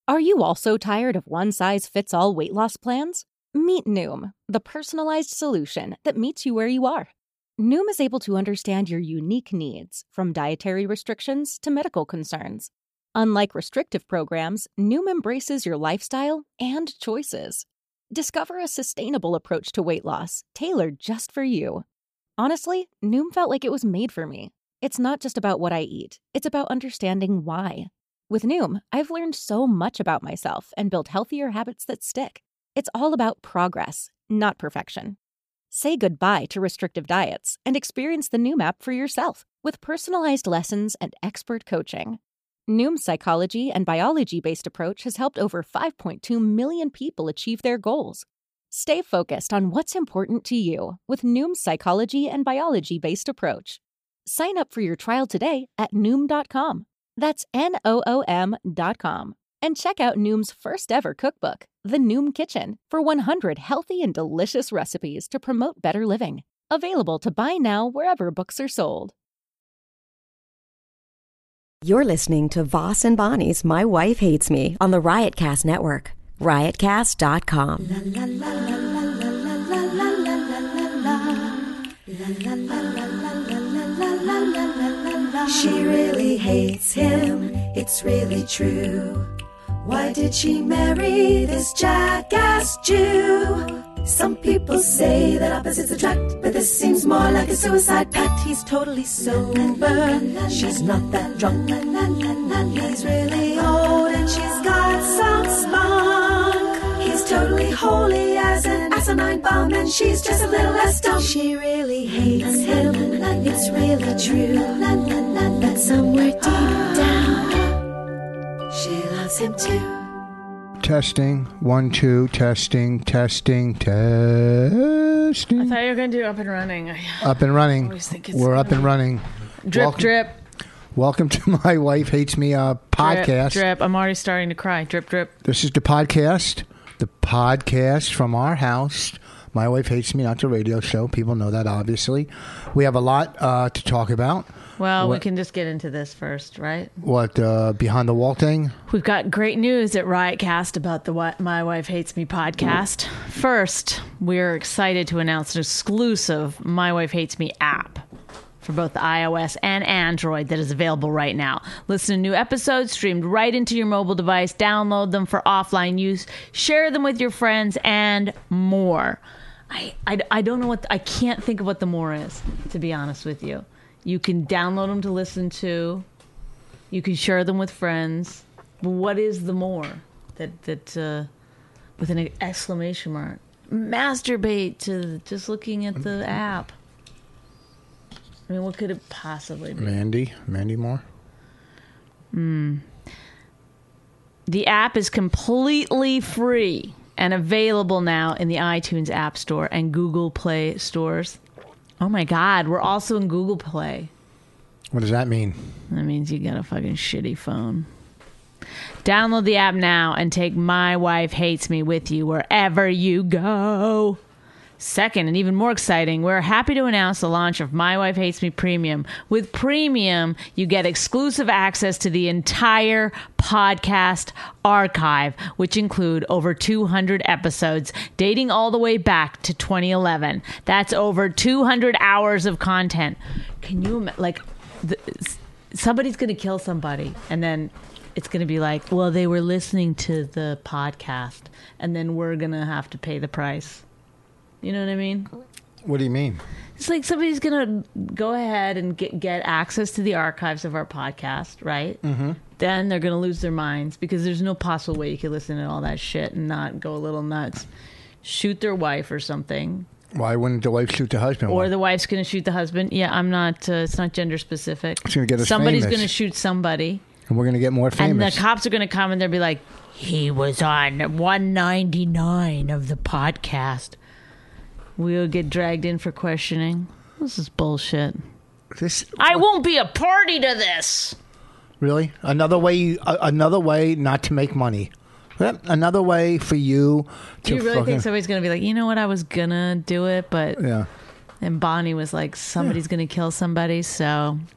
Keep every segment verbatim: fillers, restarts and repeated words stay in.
Are you also tired of one-size-fits-all weight loss plans? Meet Noom, the personalized solution that meets you where you are. Noom is able to understand your unique needs, from dietary restrictions to medical concerns. Unlike restrictive programs, Noom embraces your lifestyle and choices. Discover a sustainable approach to weight loss, tailored just for you. Honestly, Noom felt like it was made for me. It's not just about what I eat, it's about understanding why. With Noom, I've learned so much about myself and built healthier habits that stick. It's all about progress, not perfection. Say goodbye to restrictive diets and experience the Noom app for yourself with personalized lessons and expert coaching. Noom's psychology and biology-based approach has helped over five point two million people achieve their goals. Stay focused on what's important to you with Noom's psychology and biology-based approach. Sign up for your trial today at Noom dot com. That's N O O M dot com. And check out Noom's first ever cookbook, The Noom Kitchen, for one hundred healthy and delicious recipes to promote better living. Available to buy now wherever books are sold. You're listening to Voss and Bonnie's My Wife Hates Me on the Riotcast Network. riotcast dot com. She really hates him, it's really true. Why did she marry this jackass Jew? Some people say that opposites attract, but this seems more like a suicide pact. He's totally sober, she's not that drunk. He's really old and she's got some spunk. He's totally holy as an asinine bomb, and she's just a little less dumb. She really hates him, it's really true. But somewhere deep down, she loves him too. Testing, one, two, testing, testing, testing. I thought you were going to do up and running. Up and running. I always think it's We're up and running. Drip, welcome, drip. Welcome to My Wife Hates Me uh, podcast. Drip, drip. I'm already starting to cry. Drip, drip. This is the podcast. The podcast from our house. My Wife Hates Me, not the radio show. People know that, obviously. We have a lot uh, to talk about. Well, what, we can just get into this first, right? What, uh, Behind the Wall thing? We've got great news at Riotcast about the what My Wife Hates Me podcast. First, we're excited to announce an exclusive My Wife Hates Me app for both the iOS and Android that is available right now. Listen to new episodes streamed right into your mobile device. Download them for offline use. Share them with your friends and more. I, I, I don't know what... I can't think of what the more is, to be honest with you. You can download them to listen to. You can share them with friends. But what is the more? That that uh, with an exclamation mark. Masturbate to just looking at the app. I mean, what could it possibly be? Mandy, Mandy Moore. Hmm. The app is completely free and available now in the iTunes App Store and Google Play stores. Oh my God, we're also in Google Play. What does that mean? That means you got a fucking shitty phone. Download the app now and take My Wife Hates Me with you wherever you go. Second, and even more exciting, we're happy to announce the launch of My Wife Hates Me Premium. With Premium, you get exclusive access to the entire podcast archive, which include over two hundred episodes dating all the way back to twenty eleven. That's over two hundred hours of content. Can you imagine, like, the, somebody's going to kill somebody, and then it's going to be like, well, they were listening to the podcast, and then we're going to have to pay the price. You know what I mean? What do you mean? It's like somebody's going to go ahead and get, get access to the archives of our podcast, right? Mm-hmm. Then they're going to lose their minds because there's no possible way you can listen to all that shit and not go a little nuts. Shoot their wife or something. Why wouldn't the wife shoot the husband? Or Why? the wife's going to shoot the husband. Yeah, I'm not, uh, it's not gender specific. It's going to get us Somebody's famous. going to shoot somebody. And we're going to get more famous. And the cops are going to come and they'll be like, he was on one ninety-nine of the podcast. We'll get dragged in for questioning. This is bullshit. This, I won't be a party to this. Really? Another way, uh, another way not to make money. Yep, another way for you to Do you really fucking, think somebody's going to be like, you know what, I was going to do it, but... Yeah. And Bonnie was like, somebody's yeah. going to kill somebody, so...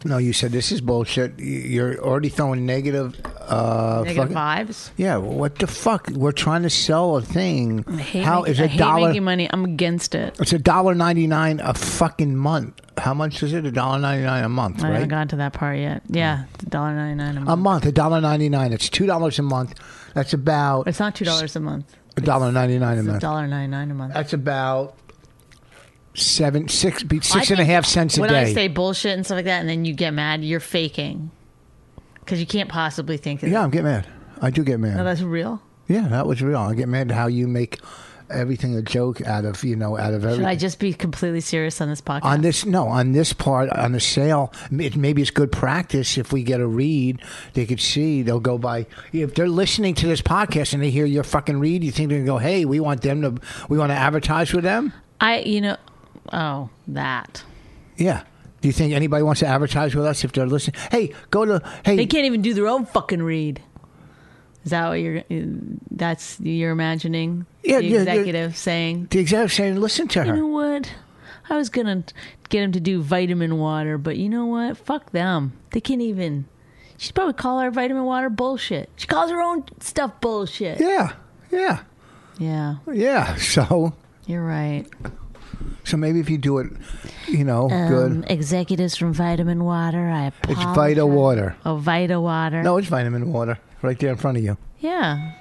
No, you said this is bullshit. You're already throwing negative. Uh, Negative fucking- vibes. Yeah, what the fuck? We're trying to sell a thing. I hate, How making, is I a hate dollar? making money. I'm against it. It's a dollar ninety nine a fucking month. How much is it? A dollar ninety nine a month, I right? haven't gotten to that part yet. Yeah, it's one dollar ninety-nine a month. A month, a dollar ninety nine. It's two dollars a month. That's about It's not two dollars a month. a dollar ninety nine a It's one month. dollar ninety-nine a month. That's about seven, six, be- I six and a think half cents a when day. I say bullshit and stuff like that, and then you get mad, you're faking. Because you can't possibly think that. Yeah, I'm getting mad. I do get mad. No, that's real. Yeah, that was real. I get mad how you make everything a joke out of, you know, out of everything. Should I just be completely serious on this podcast? On this, no, on this part, on the sale, it, maybe it's good practice if we get a read, they could see, they'll go by. If they're listening to this podcast and they hear your fucking read, you think they're going to go, hey, we want them to, we want to advertise with them? I, you know, oh, that. Yeah. Do you think anybody wants to advertise with us if they're listening? Hey, go to, hey. They can't even do their own fucking read. Is that what you're, that's, you're imagining? Yeah, the yeah, yeah. executive saying, The executive saying, listen to you her. know what? I was going to get him to do vitamin water, but you know what? Fuck them. They can't even. She'd probably call our vitamin water bullshit. She calls her own stuff bullshit. Yeah, yeah, Yeah, yeah. So, you're right. so maybe if you do it, you know, Um, good. Executives from Vitamin Water, I It's apologize. Vita Water. Oh, Vita Water. No, it's vitamin water right there in front of you. Yeah.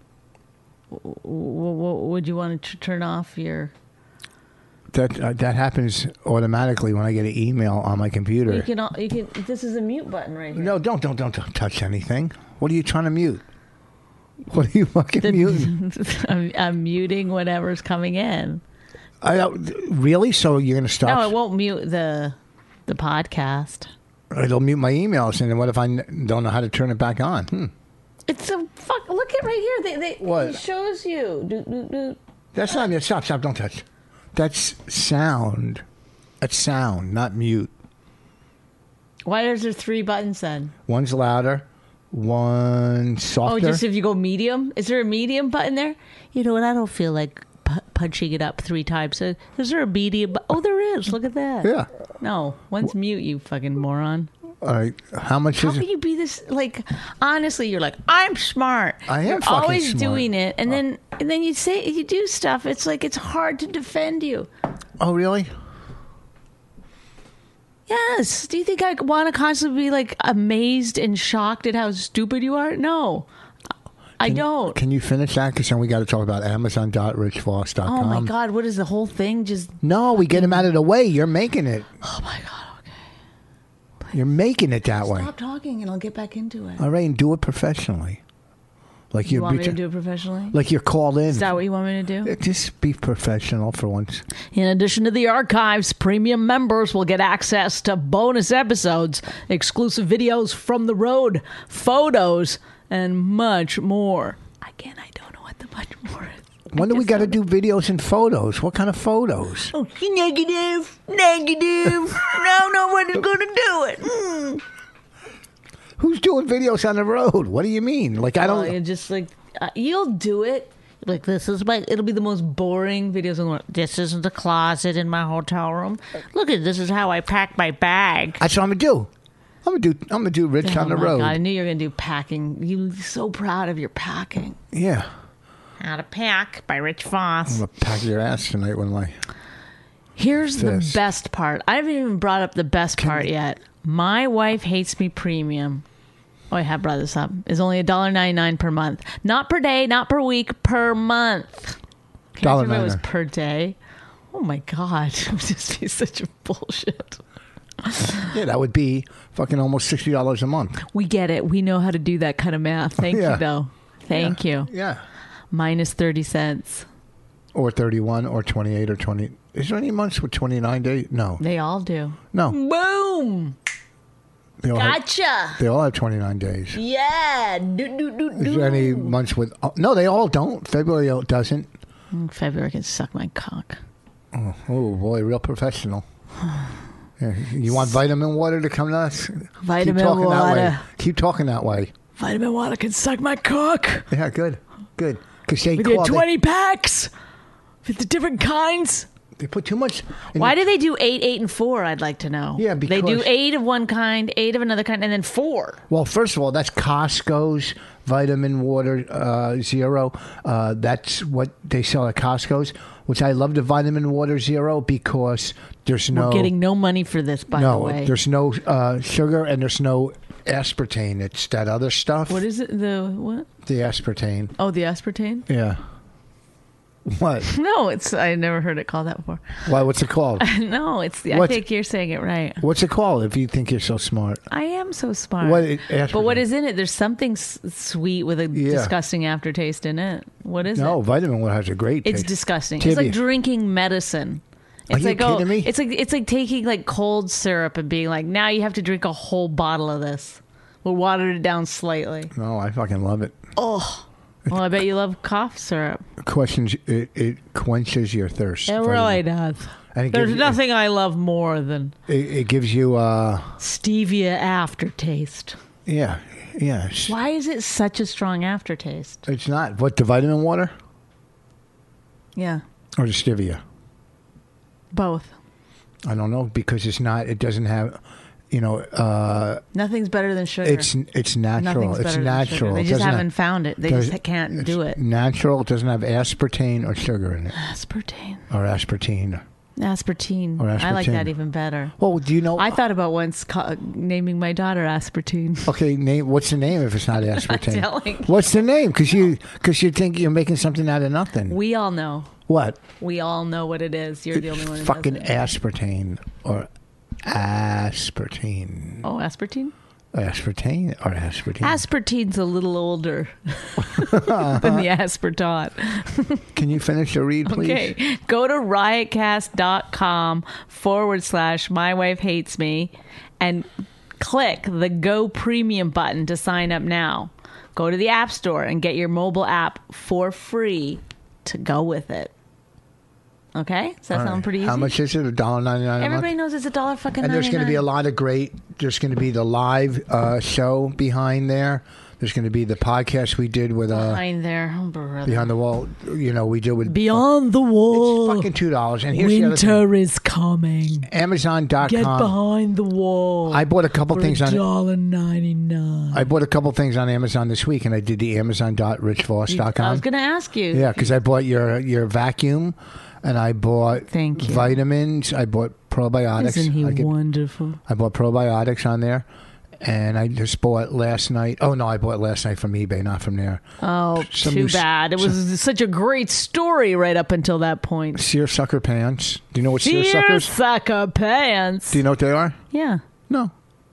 W- w- w- would you want to t- turn off your... That uh, that happens automatically when I get an email on my computer. You can, al- you can. This is a mute button right here. No, don't, don't, don't, don't touch anything. What are you trying to mute? What are you fucking muting? I'm, I'm muting whatever's coming in. I don't, really? So you're going to stop? No, it won't mute the the podcast. It'll mute my emails, and then what if I n- don't know how to turn it back on? Hmm. It's a fuck. Look at right here. They, they, What? It shows you. Do, do, do. That's not. Stop, stop, don't touch. That's sound. That's sound, not mute. Why is there three buttons then? One's louder, one softer. Oh, just if you go medium? Is there a medium button there? You know what? I don't feel like pu- punching it up three times. Uh, Is there a medium? Bu- oh, there is. Look at that. Yeah. No, one's mute, you fucking moron. All right. How much How is can it? you be this, like, honestly, you're like, I'm smart. I am You're fucking always smart. doing it. And then and then you say, you do stuff. It's like, it's hard to defend you. Oh, really? Yes. Do you think I want to constantly be, like, amazed and shocked at how stupid you are? No. I don't. Can you finish that? Because then we got to talk about Amazon dot rich voss dot com. Oh, my God. What is the whole thing? Just, No, we get him out of the way. You're making it. oh, my God. You're making it that way. Stop talking and I'll get back into it. All right, and do it professionally. Like You you're want me to do it professionally? like you're called in. Is that what you want me to do? Just be professional for once. In addition to the archives, premium members will get access to bonus episodes, exclusive videos from the road, photos, and much more. Again, I don't know what the much more is. When do we got to do videos and photos? What kind of photos? Oh, negative, negative. No, no one is going to do it. Mm. Who's doing videos on the road? What do you mean? Like I Well, don't. you're just like, uh, you'll do it. Like, this is my, it'll be the most boring videos in the world. This isn't the closet in my hotel room. Look at this is how I pack my bag. That's what I'm gonna do. I'm gonna do. I'm gonna do Rich on the Oh my road. God, I knew you were going to do packing. You're so proud of your packing. Yeah, How to Pack by Rich I'm Voss. gonna pack your ass tonight with my. Here's the Fist. best part. I haven't even brought up the best part yet. My Wife Hates Me Premium. Oh, I have brought this up. Is only one dollar ninety-nine per month. Not per day, not per week, per month. Can I one dollar if it was ninety-nine. per day? Oh my God. It would just be such a bullshit. Yeah, that would be fucking almost sixty dollars a month. We get it. We know how to do that kind of math. Thank Yeah. you, though. Thank you. Yeah, Minus thirty cents. or thirty-one, or twenty-eight, or twenty. Is there any months with twenty-nine days? No, They all do. no. Boom. They all have, Gotcha. they all have twenty-nine days. Yeah. Do, do, do, Is there any months with? Oh, no, they all don't. February doesn't. February can suck my cock. Oh boy, real professional. Yeah, you want vitamin water to come to us? Vitamin Keep talking that way. water. Keep talking that way. Vitamin water can suck my cock. Yeah, good, good. Because they We did call. twenty packs with the different kinds. They, They put too much. in Why the- do they do eight, eight, and four? I'd like to know. Yeah, they do because- eight of one kind, eight of another kind, and then four. Well, first of all, that's Costco's vitamin water uh, zero. Uh, that's what they sell at Costco's. Which I love the vitamin water zero because there's no We're getting no money for this, by no the way. there's no uh, sugar and there's no aspartame. It's that other stuff. What is it? The what? The aspartame? Oh, the aspartame? Yeah. What? No, it's. I never heard it called that before. Why? What's it called? No, it's. I What's- think you're saying it right. What's it called? If you think you're so smart. I am so smart. What? It, But what aspartame. is in it? There's something s- sweet with a Yeah. disgusting aftertaste in it. What is No, it? vitamin water has a great It's taste. disgusting. Tibia. It's like drinking medicine. Are It's you like kidding oh, me? it's like it's like taking like cold syrup and being like, now you have to drink a whole bottle of this. We'll water it down slightly. No, I fucking love it. Well, I bet you love cough syrup. Questions. It, it quenches your thirst. It Vitamin. really does. And it There's gives you- nothing I love more than It, it gives you. uh stevia aftertaste. Yeah. Yeah. It's, Why is it such a strong aftertaste? it's not. What, the vitamin water Yeah, or the stevia? both. I don't know because it's not. It doesn't have. You know. uh Nothing's better than sugar. It's it's natural. Nothing's It's better than natural. sugar. They It just doesn't haven't have- found it. They does- just can't it's do it. Natural. It doesn't have aspartame or sugar in it, Aspartame. or aspartame. Aspartame. Or I like aspartame. that even better. Well, do you know? I thought about once ca- naming my daughter Aspartame. Okay, name. What's the name if it's not aspartame? telling. What's the name? Because you because you think you're making something out of nothing. We all know. What? We all know what it is. You're the only one who Fucking doesn't. aspartame or aspartame. Oh, aspartame? Aspartame or aspartame. Aspartame's a little older than the aspartate. Can you finish your read, please? Okay. Go to riotcast.com forward slash my wife hates me and click the Go Premium button to sign up now. Go to the App Store and get your mobile app for free to go with it. Okay? Does that All sound right. pretty easy? How much is it? A dollar ninety nine a month. Everybody knows it's a dollar fucking And there's going to be a ninety-nine. lot of great. There's going to be the live uh, show behind there. There's going to be the podcast we did with uh, behind there. Oh, brother. behind the wall. You know, we did with Beyond the wall. It's fucking two dollars. And here's the other thing. Winter is coming. Amazon dot com. Get behind the wall. I bought a couple things on. dollar ninety nine. I bought a couple things on Amazon this week, and I did the Amazon dot rich voss dot com. I was going to ask you. Yeah, because I bought your your vacuum, and I bought Thank you. vitamins. I bought probiotics. Isn't he I, get- wonderful? I bought probiotics on there, and I just bought last night. Oh no, I bought last night from eBay, not from there. Oh, Some too new s- bad. It was such a great story right up until that point. Seersucker pants. Do you know what seersuckers? Seersucker pants. Do you know what they are? Yeah. No.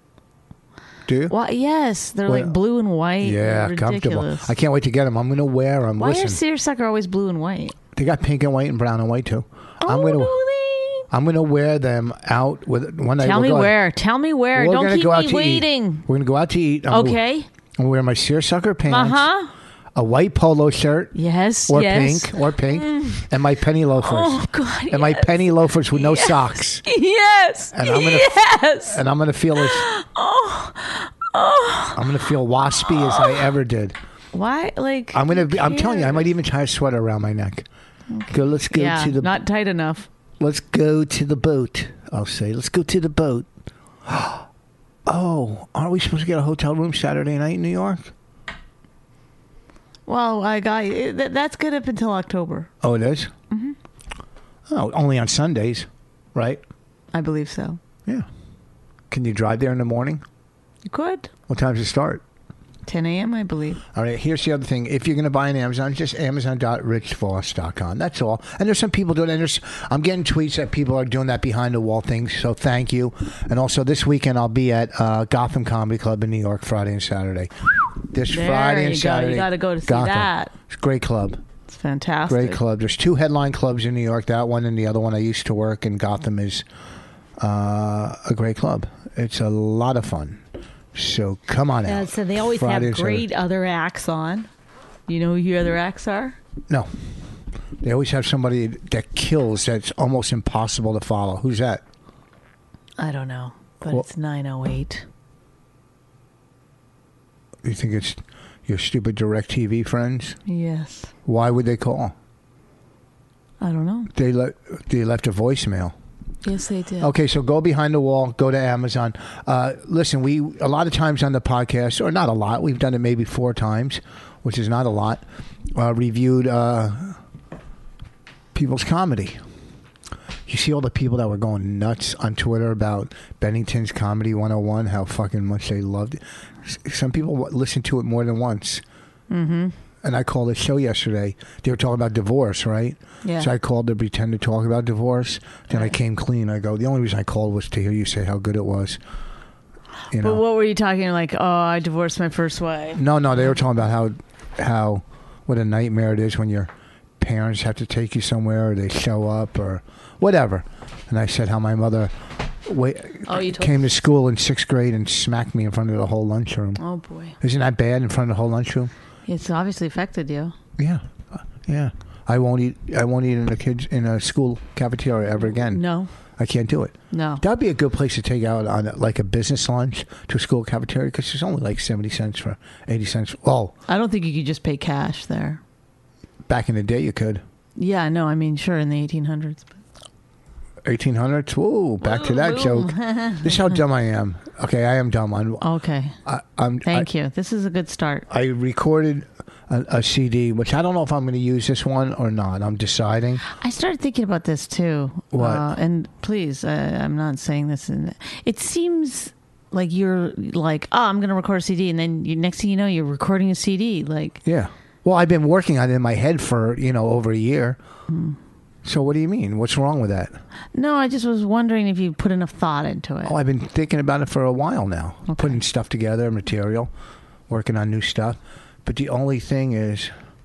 Do you? Why? Yes, they're Well, like blue and white. Yeah, Ridiculous. comfortable. I can't wait to get them. I'm going to wear them. Why Listen, are seersucker always blue and white? they got pink and white and brown and white too. I'm oh, going to. do they? I'm going to wear them out with one night. Tell we'll me go out- where. Tell me where. We're Don't gonna keep go out me to waiting. Eat. We're going to go out to eat. I'm gonna- Okay. I'm going to wear my seersucker Uh pants, huh. a white polo shirt, Yes. or yes. pink, or pink, and my penny loafers. Oh God. and my yes. penny loafers with no socks. Yes. And I'm gonna- yes. And I'm going to feel as oh. Oh. I'm going to feel waspy as I ever did. Why? Like. I'm going to who be I'm telling you, I cares? might even tie a sweater around my neck. Go, let's go Yeah. to the Not tight enough. let's go to the boat. I'll say, let's go to the boat. Oh, aren't we supposed to get a hotel room Saturday night in New York? Well, I got you. That- That's good up until October. Oh, it is? Mm-hmm. Oh, only on Sundays, right? I believe so. Yeah. Can you drive there in the morning? You could. What time does it start? ten a.m., I believe. All right, here's the other thing. If you're going to buy on Amazon, just amazon dot rich voss dot com. That's all. And there's some people doing it. And there's, I'm getting tweets that people are doing that behind the wall things, so thank you. And also this weekend, I'll be at uh, Gotham Comedy Club in New York Friday and Saturday. This There Friday you and go. Saturday. You gotta go to see Gotham. that. It's a great club. It's fantastic. Great club. There's two headline clubs in New York. That one and the other one I used to work in Gotham is uh, a great club. It's a lot of fun. So come on Yeah, out. so they always Friday have and Saturday. great other acts on. You know who your other acts are? No. They always have somebody that kills that's almost impossible to follow. Who's that? I don't know, but Well- it's nine oh eight. You think it's your stupid DirecTV friends? Yes. Why would they call? I don't know. They le- they left a voicemail. Yes, they did. Okay, so go behind the wall, go to Amazon. Uh, listen, we a lot of times on the podcast, or not a lot, we've done it maybe four times, which is not a lot, uh, reviewed uh, people's comedy. You see all the people that were going nuts on Twitter about Bennington's Comedy one oh one, how fucking much they loved it. Some people listened to it more than once. Mm-hmm. And I called the show yesterday. They were talking about divorce, right? Yeah. So I called to pretend to talk about divorce. Then right. I came clean. I go, the only reason I called was to hear you say how good it was. You know? But what were you talking like? Oh, I divorced my first wife. No, no, they were talking about how, how, what a nightmare it is when your parents have to take you somewhere, or they show up, or whatever. And I said how my mother wait, oh, you told came to school in sixth grade and smacked me in front of the whole lunchroom. Oh boy, isn't that bad in front of the whole lunchroom? It's obviously affected you. Yeah, yeah. I won't eat. I won't eat in a kids in a school cafeteria ever again. No, I can't do it. No, that'd be a good place to take out on like a business lunch to a school cafeteria because it's only like seventy cents for eighty cents. Oh, I don't think you could just pay cash there. Back in the day, you could. Yeah, no, I mean, sure, in the eighteen hundreds. eighteen hundreds? Whoa, back to that joke. This is how dumb I am. Okay, I am dumb. I'm, okay. I, I'm, Thank I, you. This is a good start. I recorded a, a C D, which I don't know if I'm going to use this one or not. I'm deciding. I started thinking about this, too. What? Uh, and please, uh, I'm not saying this. In, it seems like you're like, oh, I'm going to record a C D. And then you, next thing you know, you're recording a C D. Like, yeah. Well, I've been working on it in my head for, you know, over a year. Hmm. So what do you mean? What's wrong with that? No, I just was wondering if you put enough thought into it. Oh, I've been thinking about it for a while now. Okay. Putting stuff together, material, working on new stuff. But the only thing is,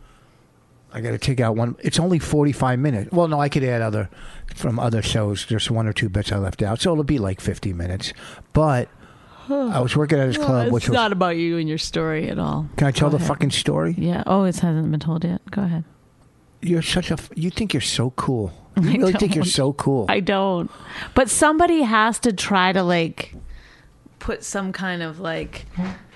I got to take out one. It's only forty-five minutes. Well, no, I could add other, from other shows. There's one or two bits I left out. So it'll be like fifty minutes. But I was working at his club, well, it's which was... not about you and your story at all. Can I tell Go the ahead. fucking story? Yeah. Oh, it hasn't been told yet. Go ahead. You're such a... You think you're so cool. You I really think don't. you're so cool. I don't. But somebody has to try to like put some kind of like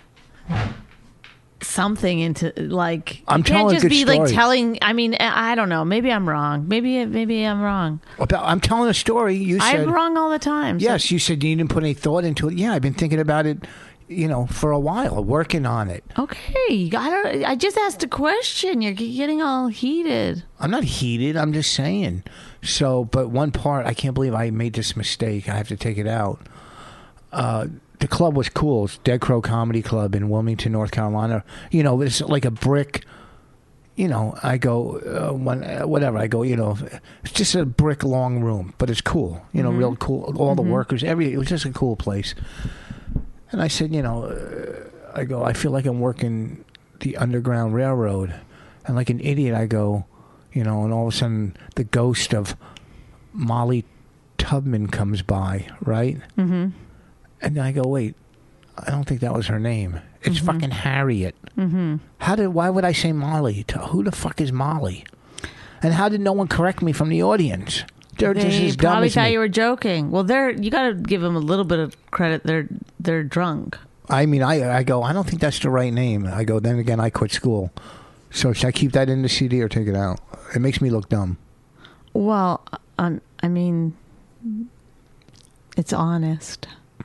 something into like. I'm you can't telling a just good be like story. telling. I mean, I don't know. Maybe I'm wrong. Maybe maybe I'm wrong. About, I'm telling a story. You said... I'm wrong all the time. so- Yes, you said you didn't put any thought into it. Yeah, I've been thinking about it, you know, for a while, working on it. Okay. I don't. I just asked a question. You're getting all heated. I'm not heated. I'm just saying. So, but one part, I can't believe I made this mistake. I have to take it out. Uh, the club was cool. It's Dead Crow Comedy Club in Wilmington, North Carolina. You know, it's like a brick. You know, I go, uh, when, uh, whatever, I go, you know, it's just a brick long room, but it's cool. You know, Mm-hmm. real cool. All the workers, every, it was just a cool place. And I said, you know, uh, I go, I feel like I'm working the Underground Railroad. And like an idiot, I go, you know, and all of a sudden the ghost of Molly Tubman comes by, right? Mm-hmm. And then I go, wait, I don't think that was her name. It's Mm-hmm. fucking Harriet. Mm-hmm. How did? Why would I say Molly? To, who the fuck is Molly? And how did no one correct me from the audience? They're just They as dumb probably as thought me. you were joking. Well, they're you got to give them a little bit of credit. They're they're drunk. I mean, I I go, I don't think that's the right name. I go, then again, I quit school. So should I keep that in the C D or take it out? It makes me look dumb. Well, um, I mean, it's honest.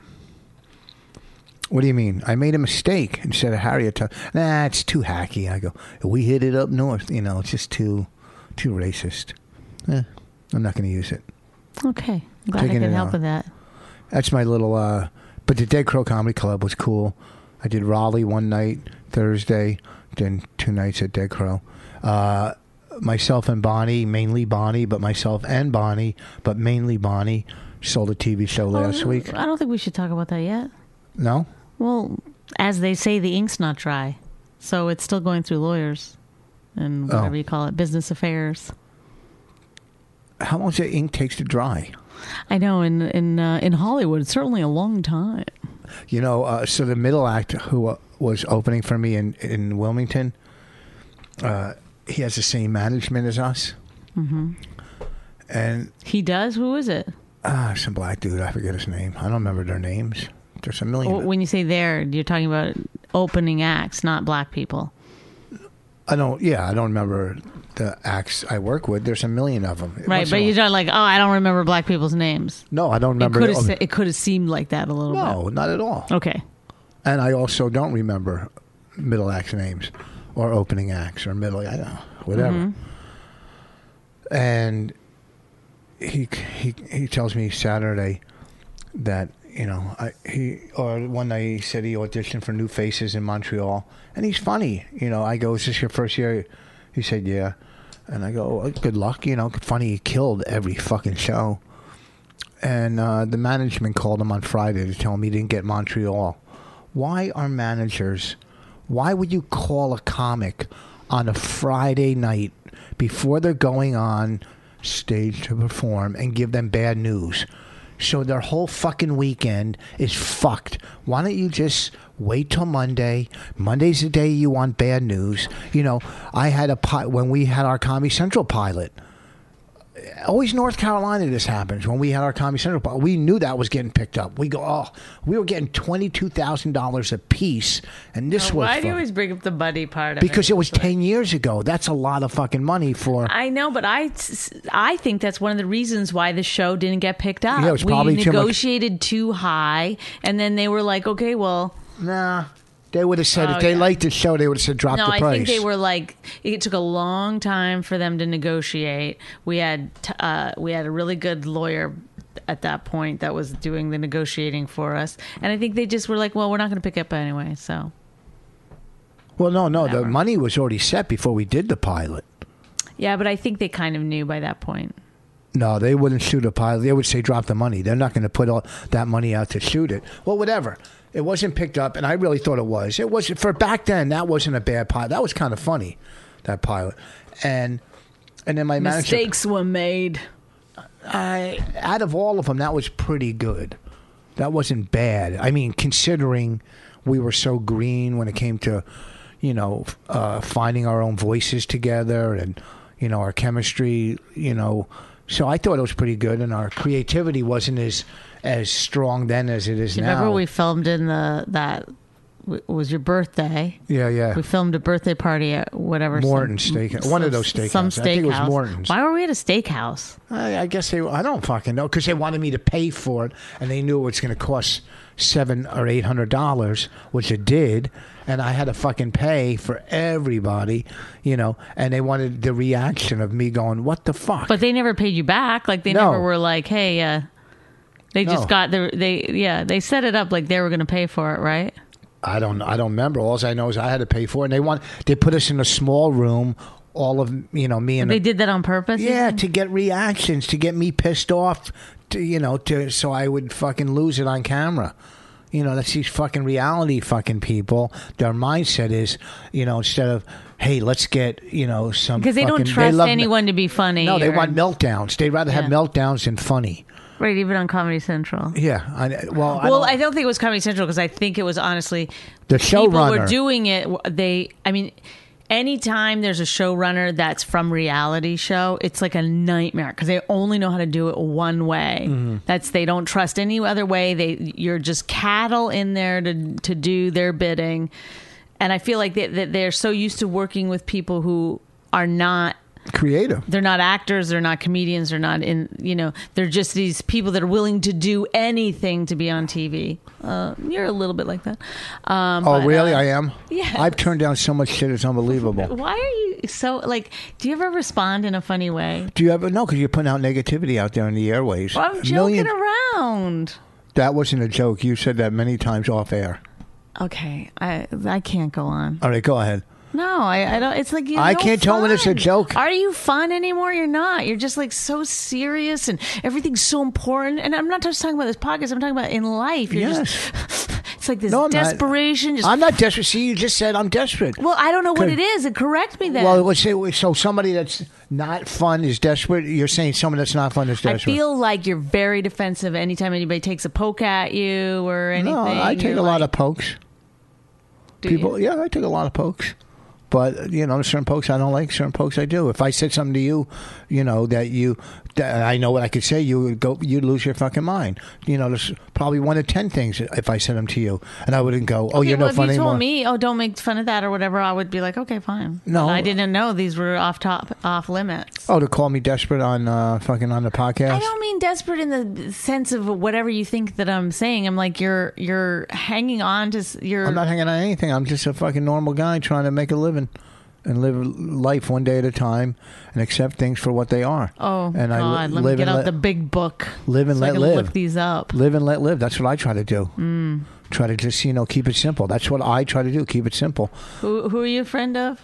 What do you mean? I made a mistake instead of Harriet. Tub- nah, it's too hacky. I go, we hit it up north. You know, it's just too, too racist. Eh, I'm not going to use it. Okay, I'm glad Taking I can it help out. with that. That's my little, uh, but the Dead Crow Comedy Club was cool. I did Raleigh one night, Thursday, then two nights at Dead Crow. Uh, myself and Bonnie, mainly Bonnie, but myself and Bonnie, but mainly Bonnie, sold a T V show last Oh, week. I don't think we should talk about that yet. No? Well, as they say, the ink's not dry, so it's still going through lawyers and whatever Oh. you call it, business affairs. How long does the ink takes to dry? I know in in uh, in Hollywood, it's certainly a long time. You know, uh, so the middle act who uh, was opening for me in, in Wilmington, uh, he has the same management as us. Mm-hmm. And He does. Who is it? ah, some black dude, I forget his name. I don't remember their names. There's a million. When you say there, you're talking about opening acts, not black people. I don't, yeah, I don't remember. the acts I work with. There's a million of them. Right, but you're not like, oh, I don't remember black people's names. No, I don't remember. It could have, se- it could have seemed like that a little no, bit. No, not at all. Okay. And I also don't remember middle acts names or opening acts or middle, I don't know, whatever. Mm-hmm. And he he he tells me Saturday that, you know, I, he or one night he said he auditioned for New Faces in Montreal, and he's funny. You know, I go, is this your first year? He said, yeah. And I go, well, good luck. You know, funny, he killed every fucking show. And uh, the management called him on Friday to tell him he didn't get Montreal. Why are managers, why would you call a comic on a Friday night before they're going on stage to perform and give them bad news? So their whole fucking weekend is fucked. Why don't you just wait till Monday? Monday's the day you want bad news. You know, I had a pi- when we had our Comedy Central pilot. Always North Carolina this happens. When we had our Comedy Central pilot, we knew that was getting picked up. We go, oh, we were getting twenty-two thousand dollars a piece, and this now, was why fun. do you always bring up the buddy part of because it? it was ten years ago. That's a lot of fucking money for. I know, but I, I think that's one of the reasons why the show didn't get picked up. Yeah, it was we probably too much- negotiated too high, and then they were like, okay, well, Nah. They would have said, Oh, if they yeah. liked the show, they would have said, drop no, the I price. think they were like, it took a long time for them to negotiate. We had t- uh, we had a really good lawyer at that point that was doing the negotiating for us, and I think they just were like, well, we're not going to pick up anyway, so. Well, no, no, Whatever. the money was already set before we did the pilot. Yeah, but I think they kind of knew by that point. No, they wouldn't shoot a pilot. They would say, drop the money. They're not going to put all that money out to shoot it. Well, whatever. It wasn't picked up, and I really thought it was. It was for back then. That wasn't a bad pilot. That was kind of funny, that pilot. And and then my manager, Mistakes were made. I out of all of them, that was pretty good. That wasn't bad. I mean, considering we were so green when it came to, you know, uh, finding our own voices together and, you know, our chemistry, you know. So I thought it was pretty good, and our creativity wasn't as as strong then as it is Do you now. remember we filmed in the that it was your birthday? Yeah, yeah. We filmed a birthday party at whatever Morton some- Steakhouse. One of those steakhouses. Some I steakhouse. think it was Morton's. Why were we at a steakhouse? I, I guess they. I don't fucking know, because they wanted me to pay for it, and they knew it was going to cost seven or eight hundred dollars, which it did, and I had to fucking pay for everybody, you know. And they wanted the reaction of me going, "What the fuck?" But they never paid you back. Like they No. never were like, hey, uh, they just No. got the they yeah they set it up like they were going to pay for it, right? I don't. I don't remember. All I know is I had to pay for it, and they want. They put us in a small room. All of you know me and They did that on purpose. you yeah, think? to get reactions, to get me pissed off, to you know, to so I would fucking lose it on camera. You know, that's these fucking reality fucking people. Their mindset is, you know, instead of, hey, let's get, you know, some because they don't fucking- trust love- anyone to be funny. No, they or- want meltdowns. They'd rather have Yeah. meltdowns than funny. right, even on Comedy Central. Yeah. I, well, I Well, don't- I don't think it was Comedy Central because I think it was honestly The people were showrunner. doing it. They, I mean, anytime there's a showrunner that's from reality show, it's like a nightmare because they only know how to do it one way. Mm-hmm. That's they don't trust any other way. They you're just cattle in there to to do their bidding, and I feel like they, that they're so used to working with people who are not. creative. They're not actors. They're not comedians. They're not in, you know, they're just these people that are willing to do anything to be on T V. Uh, you're a little bit like that. Um, Oh, but, really? uh, I am? yes. I've turned down so much shit, it's unbelievable. Why are you so, like, do you ever respond in a funny way? Do you ever? No, because you're putting out negativity out there in the airways. Well, I'm A joking million- around. That wasn't a joke. You said that many times off air. Okay. I I can't go on. All right, go ahead. No, I, I don't. It's like you're I no can't tell when it's a fun. joke. Are you fun anymore? You're not. You're just like so serious and everything's so important. And I'm not just talking about this podcast. I'm talking about in life. You're Yes. just. It's like this No, I'm not. desperation. Just I'm not desperate. See, you just said I'm desperate. well, I don't know what Could- it is. Correct me then. Well, let's say so. Somebody that's not fun is desperate. You're saying someone that's not fun is I desperate. feel like you're very defensive anytime anybody takes a poke at you or anything. no, I take You're a lot like, of pokes. do People, you? yeah, I take a lot of pokes. but you know, certain pokes I don't like, certain pokes I do. If I said something to you, you know that you, that I know what I could say, you would go, you'd lose your fucking mind. You know, there's probably one of ten things if I said them to you, and I wouldn't go, oh, Okay, you're well, no if fun you anymore. told me, oh, don't make fun of that or whatever, I would be like, okay, fine. No. But I didn't know these were off top, off limits. Oh, to call me desperate on uh, fucking on the podcast. I don't mean desperate in the sense of whatever you think that I'm saying. I'm like you're you're hanging on to s- your. I'm not hanging on anything. I'm just a fucking normal guy trying to make a living and live life one day at a time and accept things for what they are. Oh and God! I li- let live me get and out let, the big book. live and so let I can live. Look these up. Live and let live. That's what I try to do. Mm. Try to just you know keep it simple. That's what I try to do. Keep it simple. Who who are you a friend of?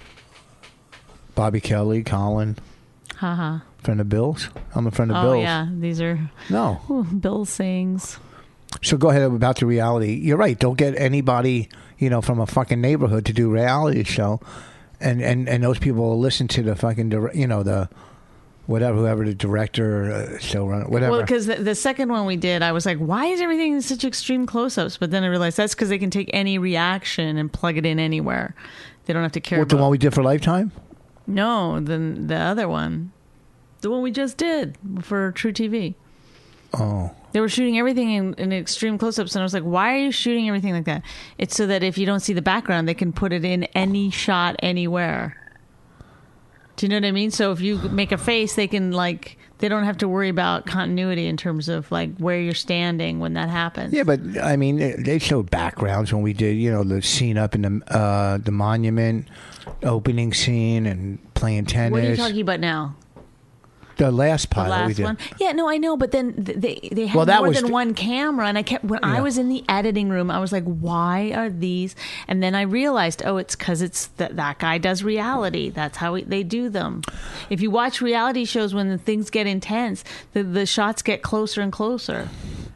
Bobby Kelly, Colin, Haha. friend of Bill's. I'm a friend of Oh Bill's. yeah, these are No. ooh, Bill sings. So go ahead about the reality. You're right. Don't get anybody, you know, from a fucking neighborhood to do a reality show, and and and those people will listen to the fucking, dir- you know, the whatever, whoever the director, uh, showrunner, whatever. Well, because the, the second one we did, I was like, why is everything in such extreme close-ups? But then I realized that's because they can take any reaction and plug it in anywhere. They don't have to care What, the about. one we did for Lifetime? No, the the other one, the one we just did for True T V. Oh. They were shooting everything in, in extreme close-ups, and I was like, why are you shooting everything like that? It's so that if you don't see the background, they can put it in any shot anywhere. Do you know what I mean? So if you make a face, they can, like, they don't have to worry about continuity in terms of, like, where you're standing when that happens. Yeah, but, I mean, they- they showed backgrounds when we did, you know, the scene up in the, uh, the monument, opening scene, and playing tennis. What are you talking about now? The last The pilot we last did. one? Yeah, no, I know, but then th- they they had Well, that more was than the- one camera, and I kept when Yeah. I was in the editing room, I was like, "Why are these?" And then I realized, oh, it's because it's that that guy does reality. That's how we, they do them. If you watch reality shows, when the things get intense, the the shots get closer and closer.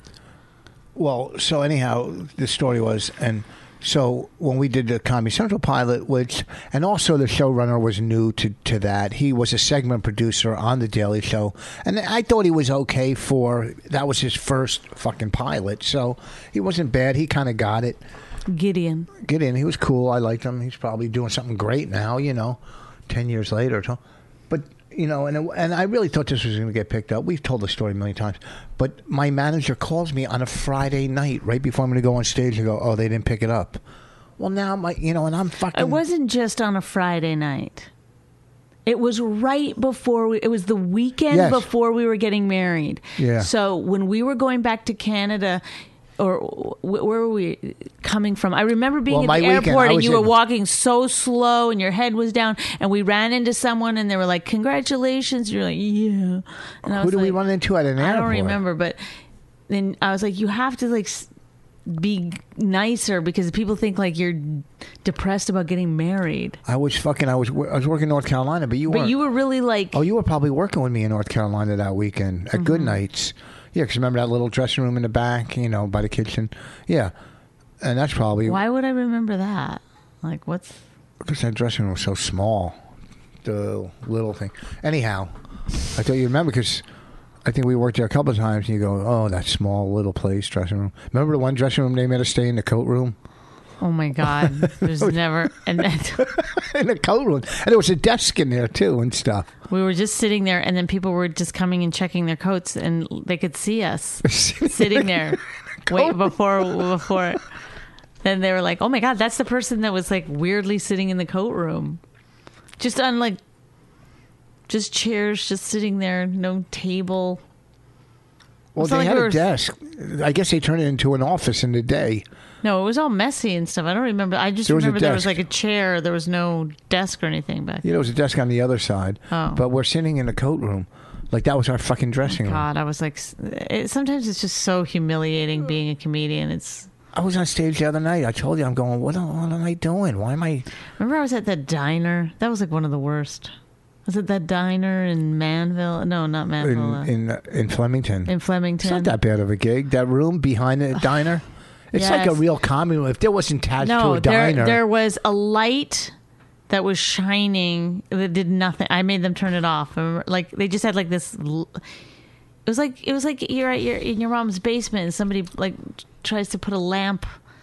Well, so anyhow, the story was, and so when we did the Comedy Central pilot, which, and also the showrunner was new to, to that. He was a segment producer on The Daily Show, and I thought he was okay for, that was his first fucking pilot, so he wasn't bad. He kind of got it. Gideon. Get in. He was cool. I liked him. He's probably doing something great now, you know, ten years later. So. But, you know, and it, and I really thought this was going to get picked up. We've told the story a million times. But my manager calls me on a Friday night right before I'm going to go on stage and go, oh, they didn't pick it up. Well, now, my, you know, and I'm fucking... It wasn't just on a Friday night. It was right before we, it was the weekend Yes. before we were getting married. Yeah. So when we were going back to Canada, or wh- where were we coming from? I remember being Well, at my the weekend, airport I and was you were in- walking so slow and your head was down, and we ran into someone and they were like, "Congratulations!" You're like, "Yeah." And I Who was do we like, run into at an airport? I don't remember, but then I was like, "You have to like." s- be nicer because people think like you're depressed about getting married. I was fucking... I was I was working in North Carolina, but you But weren't. you were really like, Oh, you were probably working with me in North Carolina that weekend at Mm-hmm. Good Nights. Yeah, because remember that little dressing room in the back, you know, by the kitchen? Yeah. And that's probably... why would I remember that? Like, what's Because that dressing room was so small. The little thing. Anyhow, I thought you remember because I think we worked there a couple of times and you go, oh, that small little place, dressing room. Remember the one dressing room they made us stay in the coat room? oh my god? There's never and then in the coat room. And there was a desk in there too and stuff. we were just sitting there, and then people were just coming and checking their coats, and they could see us sitting there. Wait before before. Then they were like, "Oh my god, that's the person that was like weirdly sitting in the coat room, just on like." Just chairs, just sitting there, no table. Well, It's not they like had we a were- desk. I guess they turned it into an office in the day. No, it was all messy and stuff. I don't remember. I just There was a remember there was desk. like a chair. There was no desk or anything back. You know, there was a desk on the other side. Oh. But we're sitting in the coat room. Like that was our fucking dressing room. God, I was like, it, sometimes it's just so humiliating being a comedian. It's. I was on stage the other night. I told you, I'm going, what, what am I doing? Why am I... Remember, I was at that diner. That was like one of the worst. Was it that diner in Manville? No, not Manville. uh, In, in, in Flemington. in Flemington. It's not that bad of a gig. That room behind the diner, it's like a Yes. real comedy room. If there wasn't attached to No, a there diner, there was a light that was shining that did nothing. I made them turn it off. I remember, like they just had like this. l- It was like it was like you're at your in your mom's basement and somebody like tries to put a lamp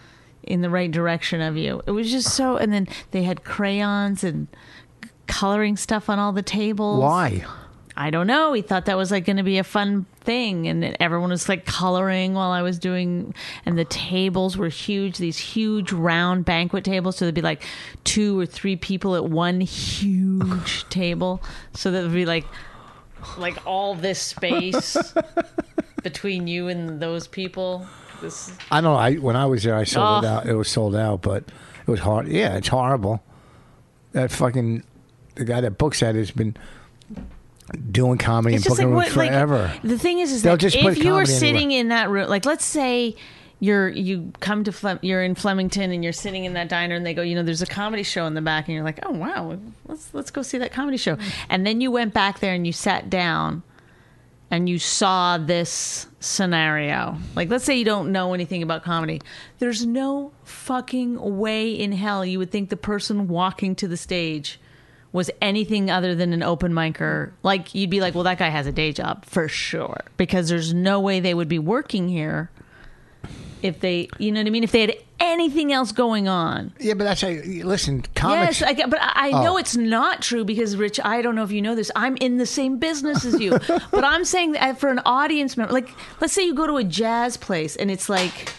in the right direction of you. It was just so, and then they had crayons and coloring stuff on all the tables. Why? I don't know. He thought that was like going to be a fun thing, and everyone was like coloring while I was doing, and the tables were huge, these huge round banquet tables, so there'd be like two or three people at one huge table, so that would be like like all this space between you and those people. This I don't know. I when I was there, I sold Oh. it out. It was sold out, but it was hard. Yeah, it's horrible. That fucking the guy that books that has been doing comedy It's and just booking like rooms what, like, forever. the thing is, is They'll that just put if you were comedy sitting anywhere. in that room, like let's say you're you come to Flem- you're in Flemington and you're sitting in that diner and they go, you know, there's a comedy show in the back, and you're like, oh wow, let's let's go see that comedy show, and then you went back there and you sat down and you saw this scenario. Like, let's say you don't know anything about comedy. There's no fucking way in hell you would think the person walking to the stage was anything other than an open micer. Like, you'd be like, well, that guy has a day job for sure, because there's no way they would be working here if they, you know what I mean, if they had anything else going on. Yeah, but that's a listen. Comics. Yes, I, get- but I I know Oh. it's not true because, Rich, I don't know if you know this. I'm in the same business as you. But I'm saying that for an audience member, like, let's say you go to a jazz place and it's like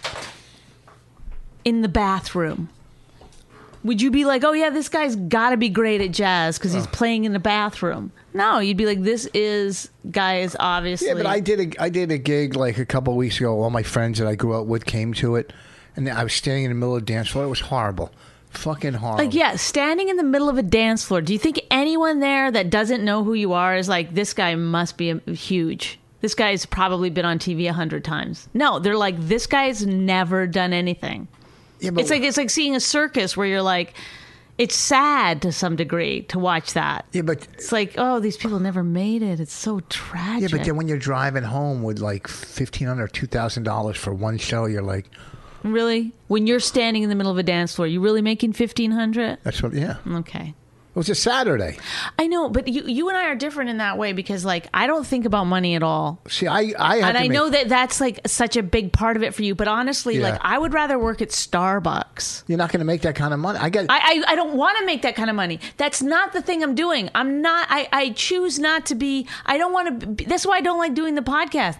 in the bathroom. Would you be like, oh, yeah, this guy's got to be great at jazz because he's playing in the bathroom? No, you'd be like, this is, guy is obviously. Yeah, but I did a I did a gig like a couple of weeks ago. All my friends that I grew up with came to it, and I was standing in the middle of the dance floor. It was horrible, fucking horrible. Like, yeah, standing in the middle of a dance floor. Do you think anyone there that doesn't know who you are is like, this guy must be a, huge? This guy's probably been on T V a hundred times. No, they're like, this guy's never done anything. Yeah, but It's like it's like seeing a circus where you're like, it's sad to some degree to watch that. yeah, but It's like, oh, these people never made it. It's so tragic. yeah, but then when you're driving home with like fifteen hundred or two thousand dollars for one show, you're like, Really? When you're standing in the middle of a dance floor, you really making fifteen hundred? that's what. Yeah, Okay. it was a Saturday. I know, but you you and I are different in that way because, like, I don't think about money at all. See, I I have And to I make- know that that's like such a big part of it for you, but honestly, Yeah. like, I would rather work at Starbucks. you're not going to make that kind of money. I got. I, I, I don't want to make that kind of money. That's not the thing I'm doing. I'm not, I, I choose not to be, I don't want to, be, that's why I don't like doing the podcast.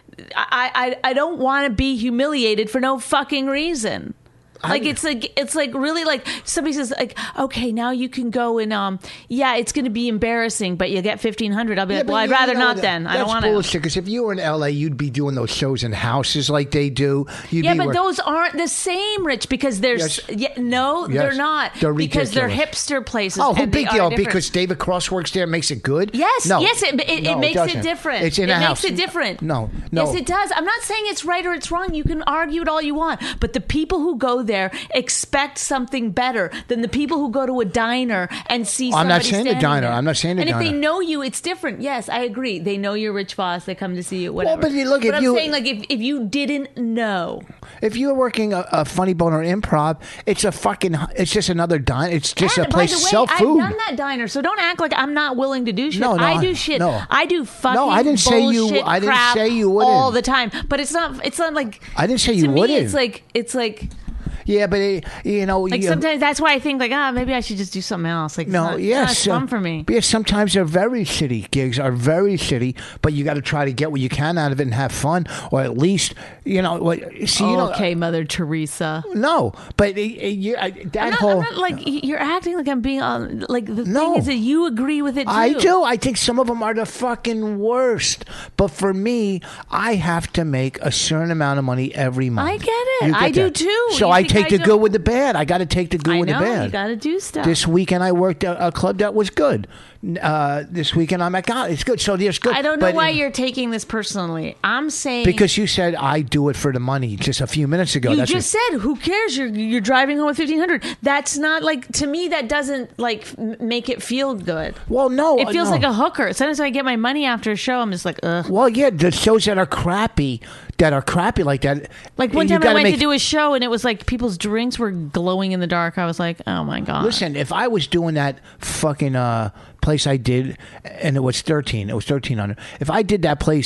I, I, I don't want to be humiliated for no fucking reason. Like, I- it's like, it's like really like somebody says like, okay, now you can go and, um, yeah, it's going to be embarrassing, but you get fifteen hundred. I'll be Yeah, like, but well, I'd you rather know not that- then. I don't that's want to. bullshit. Because if you were in L A, you'd be doing those shows in houses like they do. You'd Yeah, be but where- those aren't the same, Rich, because there's Yes. yeah, no, Yes. they're not. They're because they're ridiculous. hipster places. Oh, who and they big are deal? different. Because David Cross works there makes it good? Yes, No. yes, it, it, No, it makes it doesn't. different. It's in it a makes house. it different. No, no. Yes, it does. I'm not saying it's right or it's wrong. You can argue it all you want, but the people who go there expect something better than the people who go to a diner and see. I'm not somebody saying the standing diner. there. I'm not saying the and diner. if they know you, it's different. Yes, I agree. They know you're Rich Voss. They come to see you. Whatever. but you look, if I'm you- saying, like, if if you didn't know. If you're working a, a funny bone or improv, it's a fucking. It's just another diner. It's just And a place by to the way, sell food. I've done that diner, so don't act like I'm not willing to do shit. No, no, I I- do shit. no. I do fucking No, I didn't say you- bullshit I didn't crap say you wouldn't. all the time. But it's not. It's not like. I didn't say to you me, wouldn't. It's like it's like Yeah, but it, you know, like you, sometimes that's why I think like ah maybe I should just do something else. Like it's No, not, yes, it's not uh, fun for me. Yes, sometimes they're very shitty. Gigs are very shitty, but you got to try to get what you can out of it and have fun, or at least you know. What, see, you know, okay, Mother Teresa. no, but it, it, you, I, that I'm not, whole. I'm not like you're acting like I'm being uh, like the No. thing is that you agree with it too. I do. I think some of them are the fucking worst. But for me, I have to make a certain amount of money every month. I get it. You I do that. too. So You I think take I the don't- good with the bad. I got to take the good I with know the bad. you got to do stuff. This weekend I worked at a club that was good. Uh, this weekend I'm like, God, it's good. So there's good. I don't know but why it- you're taking this personally. I'm saying Because you said I do it for the money just a few minutes ago. you That's just what- said, "Who cares? You're you're driving home with fifteen hundred." That's not like to me. That doesn't like m- make it feel good. well, no, It feels no. like a hooker. Sometimes when I get my money after a show, I'm just like, ugh. Well, yeah, the shows that are crappy, that are crappy like that. Like one you time I gotta went make, to do a show and it was like people's drinks were glowing in the dark. I was like, oh my god. Listen, if I was doing that fucking uh, place I did, and it was thirteen, it was thirteen hundred. If I did that place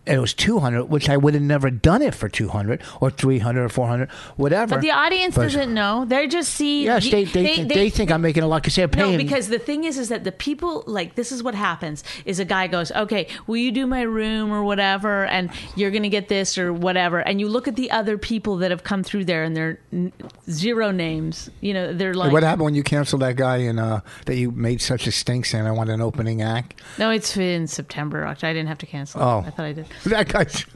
and it was two hundred, which I would have never done it for two hundred or three hundred or four hundred, whatever. But the audience But- doesn't know. They just see. Yes, they they, they, they think I'm making a lot because they're paying. No, because the thing is, is that the people, like, this is what happens, is a guy goes, okay, will you do my room or whatever, and you're going to get this or whatever, and you look at the other people that have come through there, and they're n- zero names. You know, they're like... What happened when you canceled that guy and uh, that you made such a stink saying I want an opening act? No, it's in September. Actually, I didn't have to cancel. Oh. I thought I did. That guy's...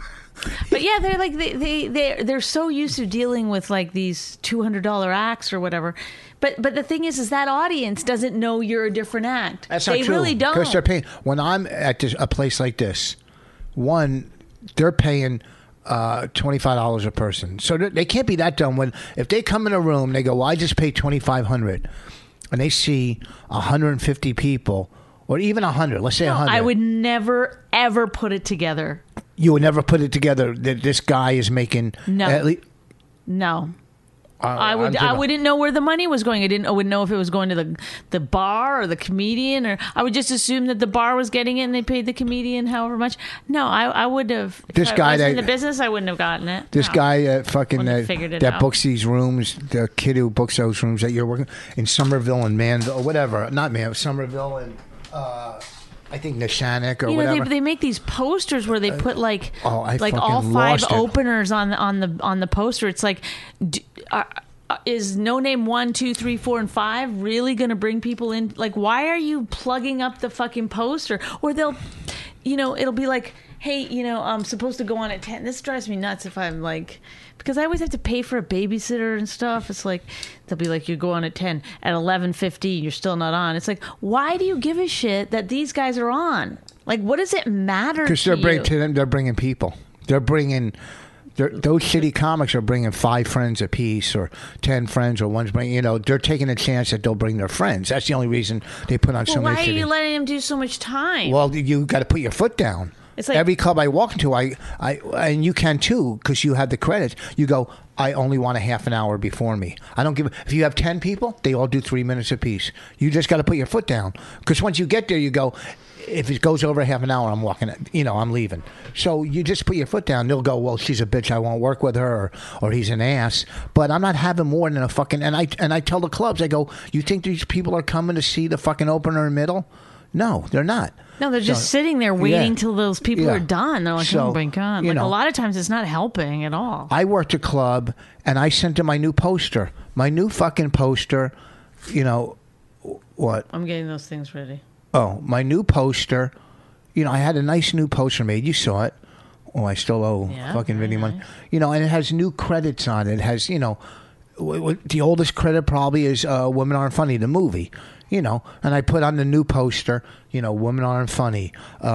But yeah, they're like they they they they're so used to dealing with like these two hundred dollar acts or whatever. But but the thing is, is that audience doesn't know you're a different act. That's they not true. really don't. Because they're paying. When I'm at this, a place like this, one, they're paying uh, twenty-five dollars a person. So they they can't be that dumb. When if they come in a room, they go, well, I just paid twenty-five hundred dollars, and they see one hundred fifty people, or even one hundred. Let's say one hundred. I would never ever put it together. You would never put it together that this guy is making. No. At least, No. uh, I would. I'm I wouldn't know where the money was going. I didn't. I wouldn't know if it was going to the the bar or the comedian, or I would just assume that the bar was getting it and they paid the comedian however much. No, I, I would have. This if I guy was that- in the business, I wouldn't have gotten it. This No. guy, uh, fucking, Wouldn't have uh, figured it that out. books these rooms, the kid who books those rooms that you're working in Somerville and Manville, or whatever. Not Manville, Somerville and uh, I think Neshannock or You know, whatever. they, they make these posters where they put like oh, I like all fucking five lost it. openers on the on the on the poster. It's like, d- are, uh, is No Name one, two, three, four, and five really going to bring people in? Like, why are you plugging up the fucking poster? Or they'll, you know, it'll be like, hey, you know, I'm supposed to go on at ten. This drives me nuts if I'm like, because I always have to pay for a babysitter and stuff. It's like, they'll be like, you go on at ten. At eleven fifteen, you're still not on. It's like, why do you give a shit that these guys are on? Like, what does it matter Because to they're you? bringing to them, they're bringing people. They're bringing. They're, those shitty comics are bringing five friends apiece, or ten friends, or one's bringing. You know, they're taking a chance that they'll bring their friends. That's the only reason they put on well, so why many. are you shitty- letting them do so much time? Well, you got to put your foot down. It's like- every club I walk into, I, I, and you can too, because you have the credits. You go, I only want a half an hour before me. I don't give. If you have ten people, they all do three minutes apiece. You just got to put your foot down, because once you get there, you go. If it goes over half an hour, I'm walking. You know, I'm leaving. So you just put your foot down. They'll go, well, she's a bitch. I won't work with her, or, or he's an ass. But I'm not having more than a fucking. And I and I tell the clubs, I go, you think these people are coming to see the fucking opener in middle? No, they're not. no, they're just So- sitting there waiting yeah. till those people Yeah. are done. They're like, So, oh my God. you Like, know. a lot of times it's not helping at all. I worked a club, and I sent them my new poster. My new fucking poster, you know, what? I'm getting those things ready. Oh, my new poster. You know, I had a nice new poster made. You saw it. Oh, I still owe Yeah, fucking very video money. nice. You know, and it has new credits on it. It has, you know, w- w- the oldest credit probably is uh, Women Aren't Funny, the movie. You know, and I put on the new poster, you know, Women Aren't Funny, uh,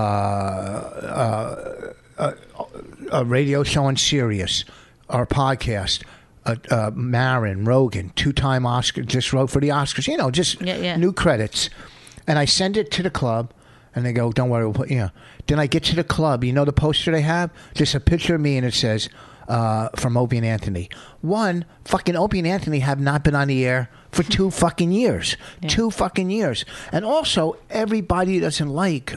uh, uh, a radio show on Sirius, our podcast, uh, uh, Marin, Rogan, two-time Oscar, just wrote for the Oscars, you know, just Yeah, yeah. new credits. And I send it to the club, and they go, don't worry, we'll put, you know. Then I get to the club, you know the poster they have? Just a picture of me, and it says, uh, from Opie and Anthony. One, fucking Opie and Anthony have not been on the air for two fucking years. Two fucking years. And also, everybody doesn't like,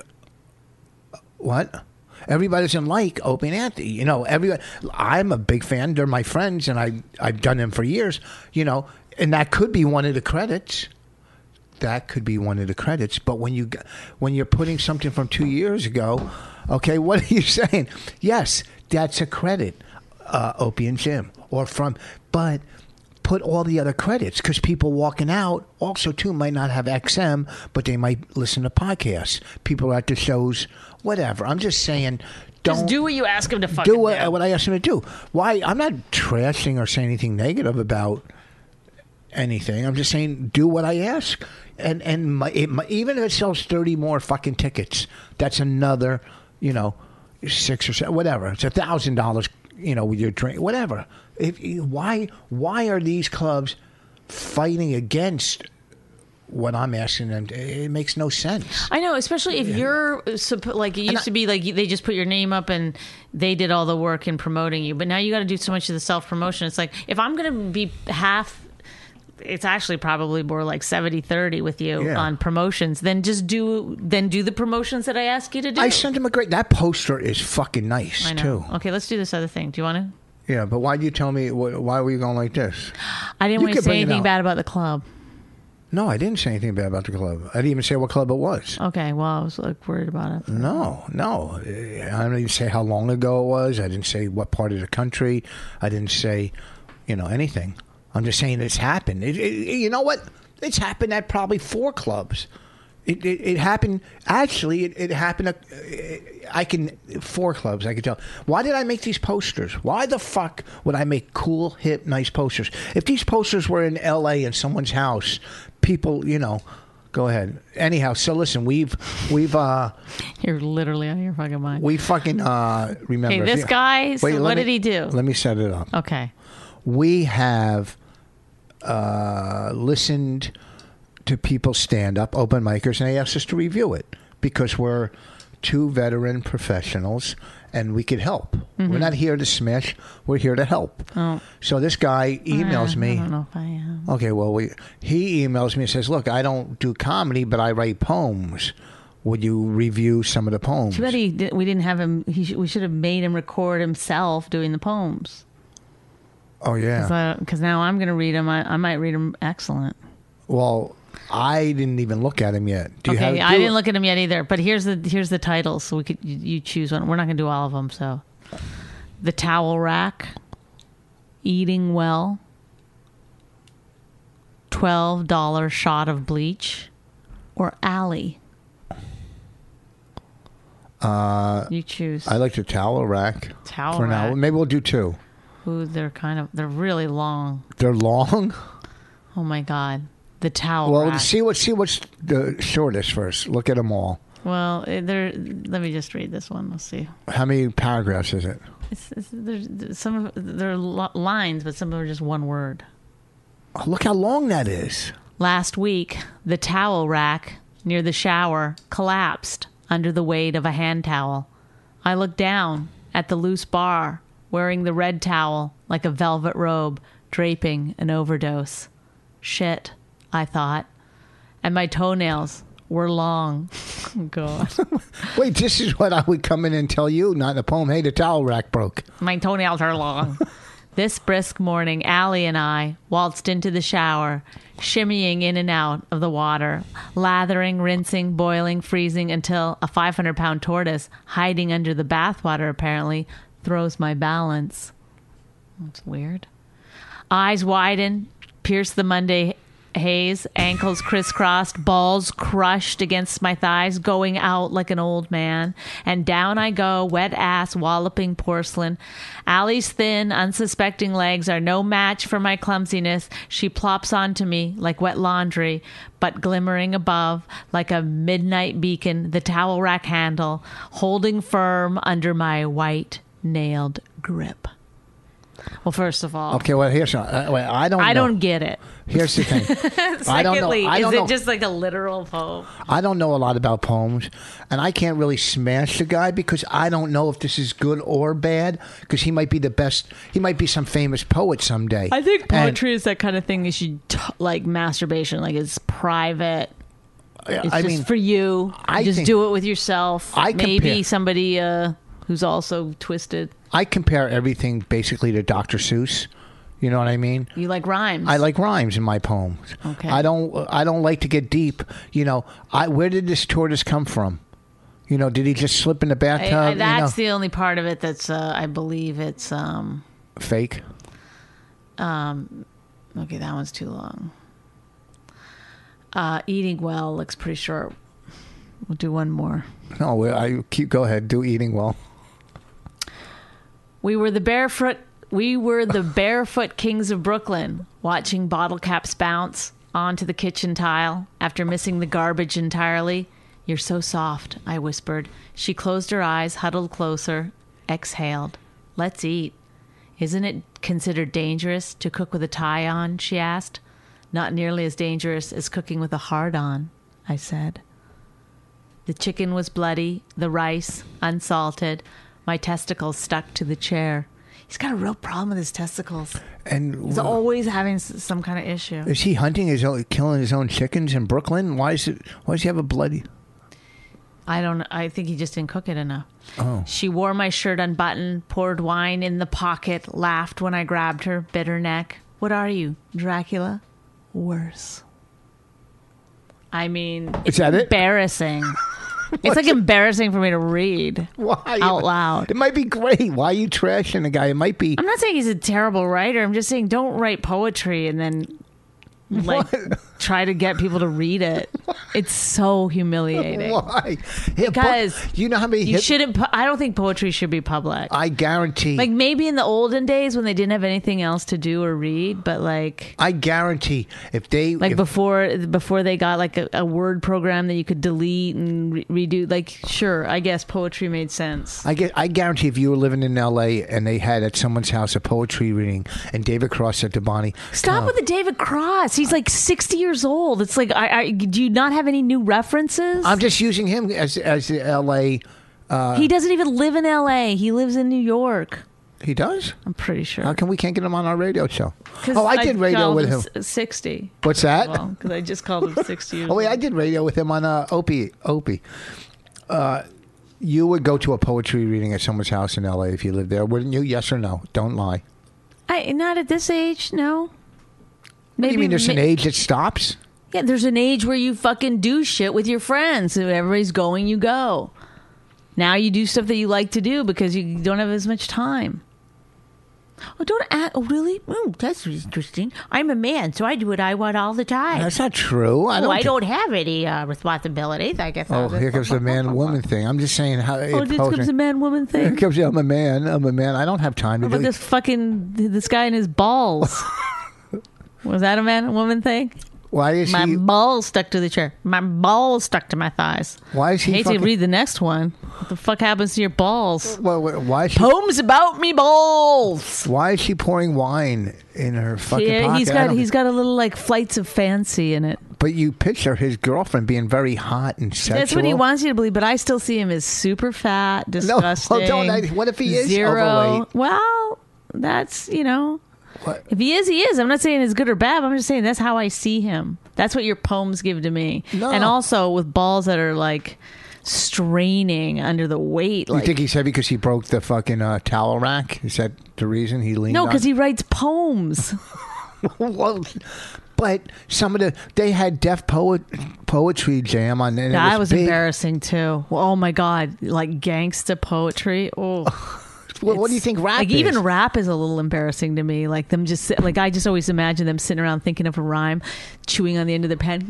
what? Everybody doesn't like Opie and Anthony. You know, everybody, I'm a big fan. They're my friends, and I, I've done them for years, you know, and that could be one of the credits. That could be one of the credits. But when you when you're putting something from two years ago, okay, what are you saying? Yes, that's a credit, uh, Opie and Jim, or from. But put all the other credits, because people walking out also too might not have X M, but they might listen to podcasts. People are at the shows, whatever. I'm just saying. Don't Just do what you ask them to fucking do what, do. what I asked them to do. Why? I'm not trashing or saying anything negative about anything. I'm just saying, do what I ask, and and my, it, my, even if it sells thirty more fucking tickets, that's another, you know, six or seven, whatever. It's a thousand dollars, you know, with your drink, whatever. If why why are these clubs fighting against what I'm asking them? To, it makes no sense. I know, especially if you're suppo- like it used I- to be like they just put your name up and they did all the work in promoting you, but now you got to do so much of the self promotion. It's like if I'm going to be half it's actually probably more like seventy thirty with you Yeah. on promotions. Then just do then do the promotions that I ask you to do. I sent him a great. That poster is fucking nice I know. too. Okay, let's do this other thing. Do you want to? Yeah, but why'd you tell me? wh- Why were you going like this? I didn't You want to could say bring it anything out. bad about the club. No, I didn't say anything bad about the club. I didn't even say what club it was. Okay, well, I was like worried about it. No, no. I didn't even say how long ago it was. I didn't say what part of the country. I didn't say, you know, anything. I'm just saying it's happened. It, it, you know what? It's happened at probably four clubs. It it, it happened. Actually, it, it happened. At, I can four clubs. I can tell. Why did I make these posters? Why the fuck would I make cool, hip, nice posters? If these posters were in L A in someone's house, people, you know, go ahead. Anyhow, so listen, we've we've uh You're literally out of your fucking mind. we fucking uh remember. Okay, this guy, so let what me- did he do? Let me set it up. Okay. We have uh listened to people stand up, open micers, and they asked us to review it because we're two veteran professionals and we could help. Mm-hmm. We're not here to smash. We're here to help. Oh. So this guy emails Uh, me. I don't know if I am. Okay, well, we, he emails me and says, look, I don't do comedy, but I write poems. Would you review some of the poems? Too bad he did, we didn't have him. He sh- we should have made him record himself doing the poems. Oh, yeah. Because now I'm going to read them. I, I might read them excellent. Well, I didn't even look at him yet. Do you Okay, have, I do- didn't look at them yet either. But here's the here's the titles, so we could you, you choose one. We're not going to do all of them. So, The Towel Rack, Eating Well, twelve dollar Shot of Bleach, or Alley. Uh, You choose. I like the towel rack. Towel for now. rack. Maybe we'll do two. Ooh, they're kind of they're really long. They're long. Oh my god, The Towel Well, Rack. see what see what's the shortest first. Look at them all. Well, eh, they're. Let me just read this one. Let's see. How many paragraphs is it? It's, it's, there's there's some of they're li- lines, but some of them are just one word. Oh, look how long that is. Last week, the towel rack near the shower collapsed under the weight of a hand towel. I looked down at the loose bar, wearing the red towel like a velvet robe, draping an overdose. Shit, I thought. And my toenails were long. Oh, God. Wait, this is what I would come in and tell you, not in a poem. Hey, the towel rack broke. My toenails are long. This brisk morning, Allie and I waltzed into the shower, shimmying in and out of the water, lathering, rinsing, boiling, freezing until a five hundred pound tortoise, hiding under the bathwater apparently, throws my balance. That's weird. Eyes widen, pierce the Monday haze, ankles crisscrossed, balls crushed against my thighs, going out like an old man. And down I go, wet ass, walloping porcelain. Allie's thin, unsuspecting legs are no match for my clumsiness. She plops onto me like wet laundry, but glimmering above like a midnight beacon, the towel rack handle, holding firm under my white nailed grip. Well, first of all, Okay, well, here's uh, wait, I don't. I know. don't get it. Here's the thing. I don't know. Secondly, I don't is it know. just like a literal poem? I don't know a lot about poems, and I can't really smash the guy because I don't know if this is good or bad. Because he might be the best. He might be some famous poet someday. I think And- poetry is that kind of thing. You should t- like masturbation, like it's private. It's I just mean, for you. I just think- do it with yourself. I Maybe compare- somebody uh, who's also twisted. I compare everything basically to Doctor Seuss. You know what I mean? You like rhymes. I like rhymes in my poems. Okay. I don't. I don't like to get deep. You know. I where did this tortoise come from? You know, did he just slip in the I- bathtub? I- you that's know? the only part of it that's. Uh, I believe it's. Um, Fake. um, okay, that one's too long. Uh, eating well looks pretty short. We'll do one more. No, we- I keep. Go ahead. Do eating well. We were the barefoot we were the barefoot kings of Brooklyn, watching bottle caps bounce onto the kitchen tile after missing the garbage entirely. You're so soft, I whispered. She closed her eyes, huddled closer, exhaled. Let's eat. Isn't it considered dangerous to cook with a tie on? She asked. Not nearly as dangerous as cooking with a hard on, I said. The chicken was bloody, the rice unsalted. My testicles stuck to the chair. He's got a real problem with his testicles. And He's always having s- some kind of issue. is he hunting his own, killing his own chickens in Brooklyn? Why is it? Why does he have a bloody? I don't. I think he just didn't cook it enough. Oh. She wore my shirt unbuttoned, poured wine in the pocket, laughed when I grabbed her, bit her neck. What are you, Dracula? Worse. I mean, it's that it? embarrassing. It's like embarrassing for me to read Why out loud. It might be great. Why are you trashing the guy? It might be. I'm not saying he's a terrible writer. I'm just saying don't write poetry and then like try to get people to read it. It's so humiliating. Why? Yeah, Because but you know how many You hit- shouldn't. pu- I don't think poetry should be public. I guarantee. Like maybe in the olden days when they didn't have anything else to do or read, but like I guarantee if they like if, before before they got like a, a word program that you could delete and re- redo. Like sure, I guess poetry made sense. I get. I guarantee if you were living in L A and they had at someone's house a poetry reading, and David Cross said to Bonnie, Stop "Come." with the David Cross. He's like sixty years old. It's like, I, I do you not have any new references? I'm just using him as as the L A. Uh, he doesn't even live in L A. He lives in New York. he does. I'm pretty sure. How come we can't get him on our radio show? 'Cause Oh, I did radio called with him. s- sixty. What's that? Well, because I just called him sixty years Oh wait, old. I did radio with him on uh, Opie. Opie. Uh, you would go to a poetry reading at someone's house in L A if you lived there, wouldn't you? Yes or no? Don't lie. I not at this age, no. What do you mean there's an ma- age that stops? Yeah, there's an age where you fucking do shit with your friends. If everybody's going, you go. Now you do stuff that you like to do because you don't have as much time. Oh, don't act. Oh, really? Oh, that's interesting. I'm a man, so I do what I want all the time. That's not true. I oh, don't. I thi- don't have any uh, responsibilities. I guess. Oh, I'll just- here comes the man-woman thing. I'm just saying how. Oh, this comes the man-woman Here thing. comes. I'm a man. I'm a man. I don't have time to What about do. this fucking this guy and his balls? Was that a man-woman thing? Why is My he? balls stuck to the chair. My balls stuck to my thighs. Why is I he? hate Fucking, to read the next one. What the fuck happens to your balls? Well, wh- why is she? Poems about me balls. Why is she pouring wine in her fucking Yeah, pocket? he's I got don't- he's got a little like flights of fancy in it. But you picture his girlfriend being very hot and sexual. That's what he wants you to believe. But I still see him as super fat, disgusting. well, don't I- what if he is zero? overweight? Well, that's you know. What? If he is, he is. I'm not saying it's good or bad. I'm just saying that's how I see him. That's what your poems give to me. No. And also with balls that are like straining under the weight. You Like, think he's heavy because he broke the fucking uh, towel rack? Is that the reason he leaned? no, because on? he writes poems. well, but some of the they had Def Poet Poetry Jam on. And it That was, was big. embarrassing too. Oh my god, like gangsta poetry. Oh, Well, what do you It's- think rap Like is? even rap is a little embarrassing to me. Like them just sit, like I just always imagine them sitting around thinking of a rhyme, chewing on the end of their pen.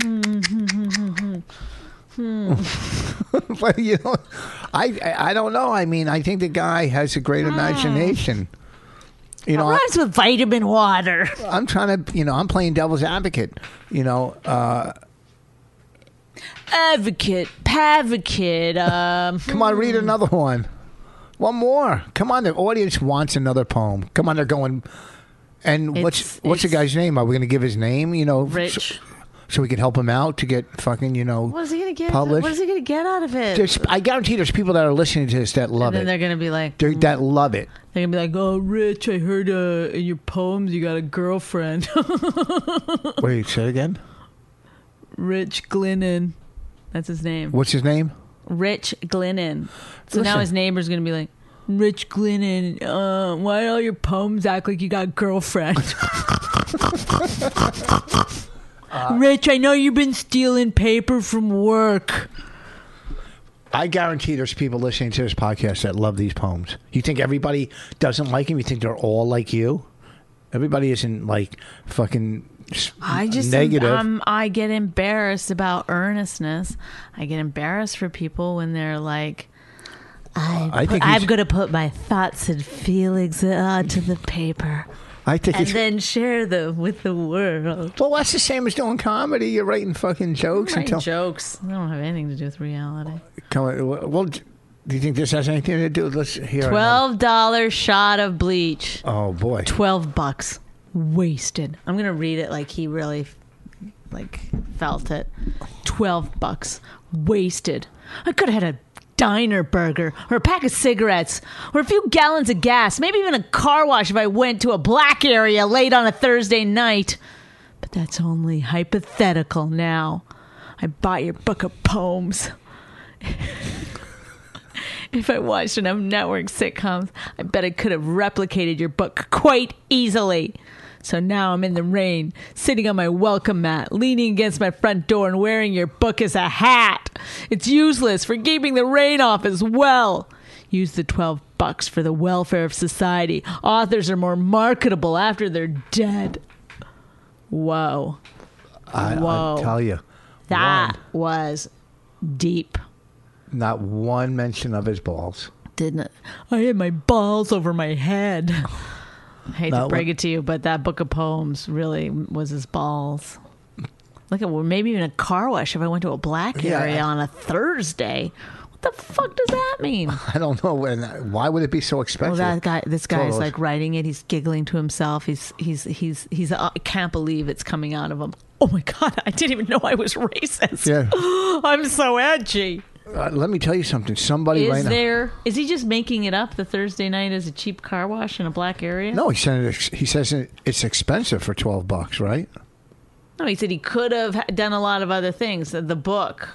But you know, I, I I don't know. I mean, I think the guy has a great imagination. You know, It I, rhymes with vitamin water. I'm trying to. You know, I'm playing devil's advocate. You know, uh, Advocate, pavocate. Um, come on, read another one. One more. Come on, the audience wants another poem. Come on, they're going. And what's It's- what's the it's- guy's name? Are we going to give his name? You know, Rich. So, so we can help him out to get fucking. You know, What is he gonna get? published. What is he gonna get out of it? There's, I guarantee there's people that are listening to this that love and then it. they're gonna be like, They're, that love it. they're gonna be like, "Oh, Rich, I heard uh, in your poems you got a girlfriend." Wait, say it again. Rich Glennon, that's his name. What's his name? Rich Glennon. So now Listen. his neighbor's gonna be like, Rich Glennon, uh, why do all your poems act like you got a girlfriend? Uh, Rich, I know you've been stealing paper from work. I guarantee there's people listening to this podcast that love these poems. You think everybody doesn't like them? You think they're all like you? Everybody isn't like fucking s- I just negative. um, I get embarrassed about earnestness. I get embarrassed for people when they're like, I, I put, think I'm he's- going to put my thoughts and feelings onto the paper I think and it's then share them with the world. well. That's the same as doing comedy. You're writing fucking jokes Writing until. jokes. I don't have anything to do with reality. Come on, well, do you think this has anything to do? Let's hear. Twelve dollar shot of bleach. Oh boy. Twelve bucks. Wasted. I'm gonna read it like he really like felt it. Twelve bucks. Wasted. I could have had a diner burger or a pack of cigarettes or a few gallons of gas, maybe even a car wash if I went to a black area late on a Thursday night. But that's only hypothetical now. I bought your book of poems. If I watched enough network sitcoms, I bet I could have replicated your book quite easily. So now I'm in the rain, sitting on my welcome mat, leaning against my front door and wearing your book as a hat. It's useless for keeping the rain off as well. Use the twelve bucks for the welfare of society. Authors are more marketable after they're dead. Whoa. I, Whoa. I tell you. That one, was deep. Not one mention of his balls. Didn't it? I had my balls over my head. I hate That to break one- it to you, but that book of poems really was his balls. Look at well, maybe even a car wash if I went to a black Yeah. area on a Thursday. What the fuck does that mean? I don't know. And why would it be so Well, expensive? that guy, this guy's Photos. like writing it. He's giggling to himself. He's he's he's he's. Uh, I can't believe it's coming out of him. Oh my god! I didn't even know I was racist. Yeah. I'm so edgy. Uh, let me tell you something. Somebody Is right there? Is he just making it up? The Thursday night is a cheap car wash in a black area? now. No, he said it, he says it- it's expensive for twelve bucks, right? No, he said he could have ha- done a lot of other things. The book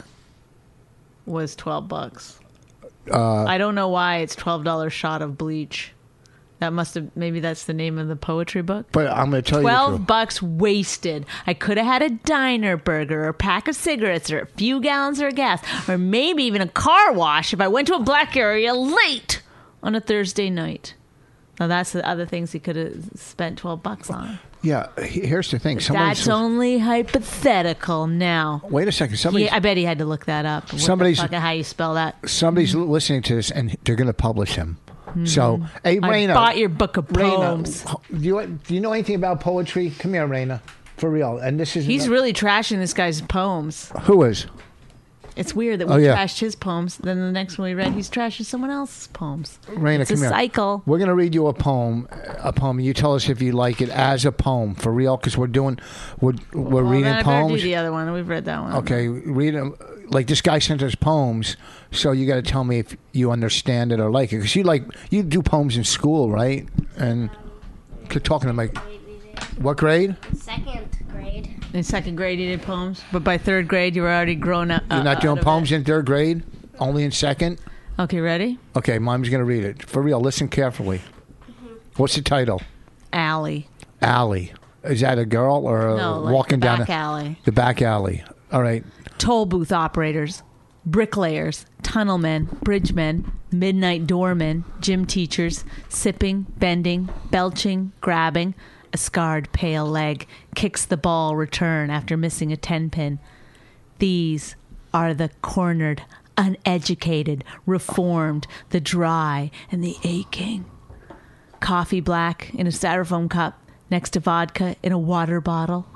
was twelve bucks. Uh, I don't know why it's twelve dollars shot of bleach. That must have, maybe that's the name of the poetry book. But I'm going to tell you the twelve truth. bucks wasted. I could have had a diner burger or a pack of cigarettes or a few gallons of gas or maybe even a car wash if I went to a black area late on a Thursday night. Now that's the other things he could have spent twelve bucks on. Yeah, he- here's the thing. Somebody That's says- only hypothetical now. Wait a second. Somebody, Yeah, I bet he had to look that up. What Somebody's- the fuck, how you spell that? somebody's listening to this, and they're going to publish him. So, hey, Mm-hmm. I Raina. bought your book of Raina, poems. do you do you know anything about poetry? Come here, Raina, for real. And this is He's really trashing this guy's poems. who is? It's weird that we Oh, yeah. trashed his poems. Then the next one we read, he's trashing someone else's poems. Raina, It's a come here. cycle. We're going to read you a poem, a poem. You tell us if you like it as a poem for real, because we're doing, we're we're Well, reading then I better poems. do the other one. We've read that one. Okay, read them. Like this guy sent us poems, so you got to tell me if you understand it or like it, because you like you do poems in school, right? And you're talking to my what grade? Second grade. In second grade, he did poems, but by third grade, you were already grown up. You're uh, not out doing of poems it. in third grade, only in second. Okay, ready? Okay, mom's gonna read it for real. Listen carefully. What's the title? Alley. Alley. Is that a girl or No, like walking the down back the, alley. the back alley? All right. Toll booth operators, bricklayers, tunnelmen, bridgemen, midnight doormen, gym teachers, sipping, bending, belching, grabbing. A scarred pale leg kicks the ball return after missing a ten pin. These are the cornered, uneducated, reformed, the dry, and the aching. Coffee black in a styrofoam cup next to vodka in a water bottle.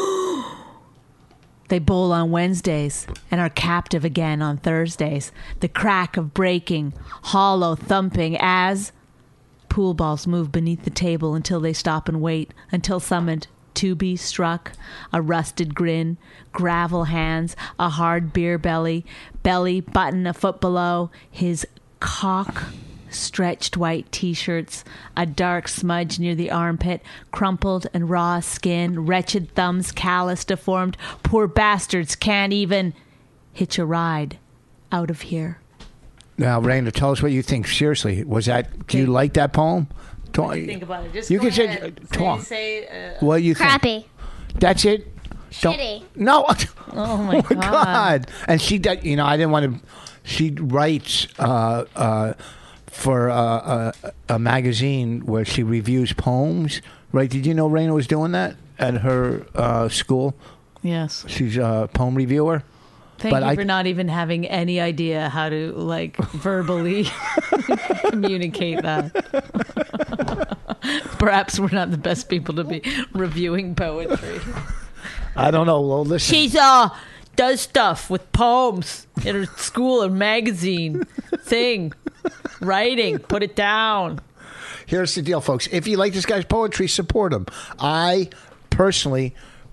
They bowl on Wednesdays and are captive again on Thursdays. The crack of breaking, hollow thumping as pool balls move beneath the table until they stop and wait, until summoned to be struck. A rusted grin, gravel hands, a hard beer belly, belly button a foot below, his cock stretched white t-shirts, a dark smudge near the armpit, crumpled and raw skin, wretched thumbs, callous, deformed. Poor bastards can't even hitch a ride out of here. Now, Raina, tell us what you think. Seriously, was that? Do you Okay. like that poem? Talk, Think about it. Just You go can say- ahead. talk. Say, say, uh, what do you think? Crappy. That's it. Don't- Shitty. No. oh my, god. And she, does, you know, I didn't want to. She writes uh, uh, for uh, a, a magazine where she reviews poems. Right? Did you know Raina was doing that at her uh, school? Yes. She's a poem reviewer. Thank But you I- for not even having any idea how to like verbally communicate that. Perhaps we're not the best people to be reviewing poetry. I don't know. Well, listen. She's uh does stuff with poems in her school or magazine. Sing, writing, put it down. Here's the deal, folks. If you like this guy's poetry, support him. I personally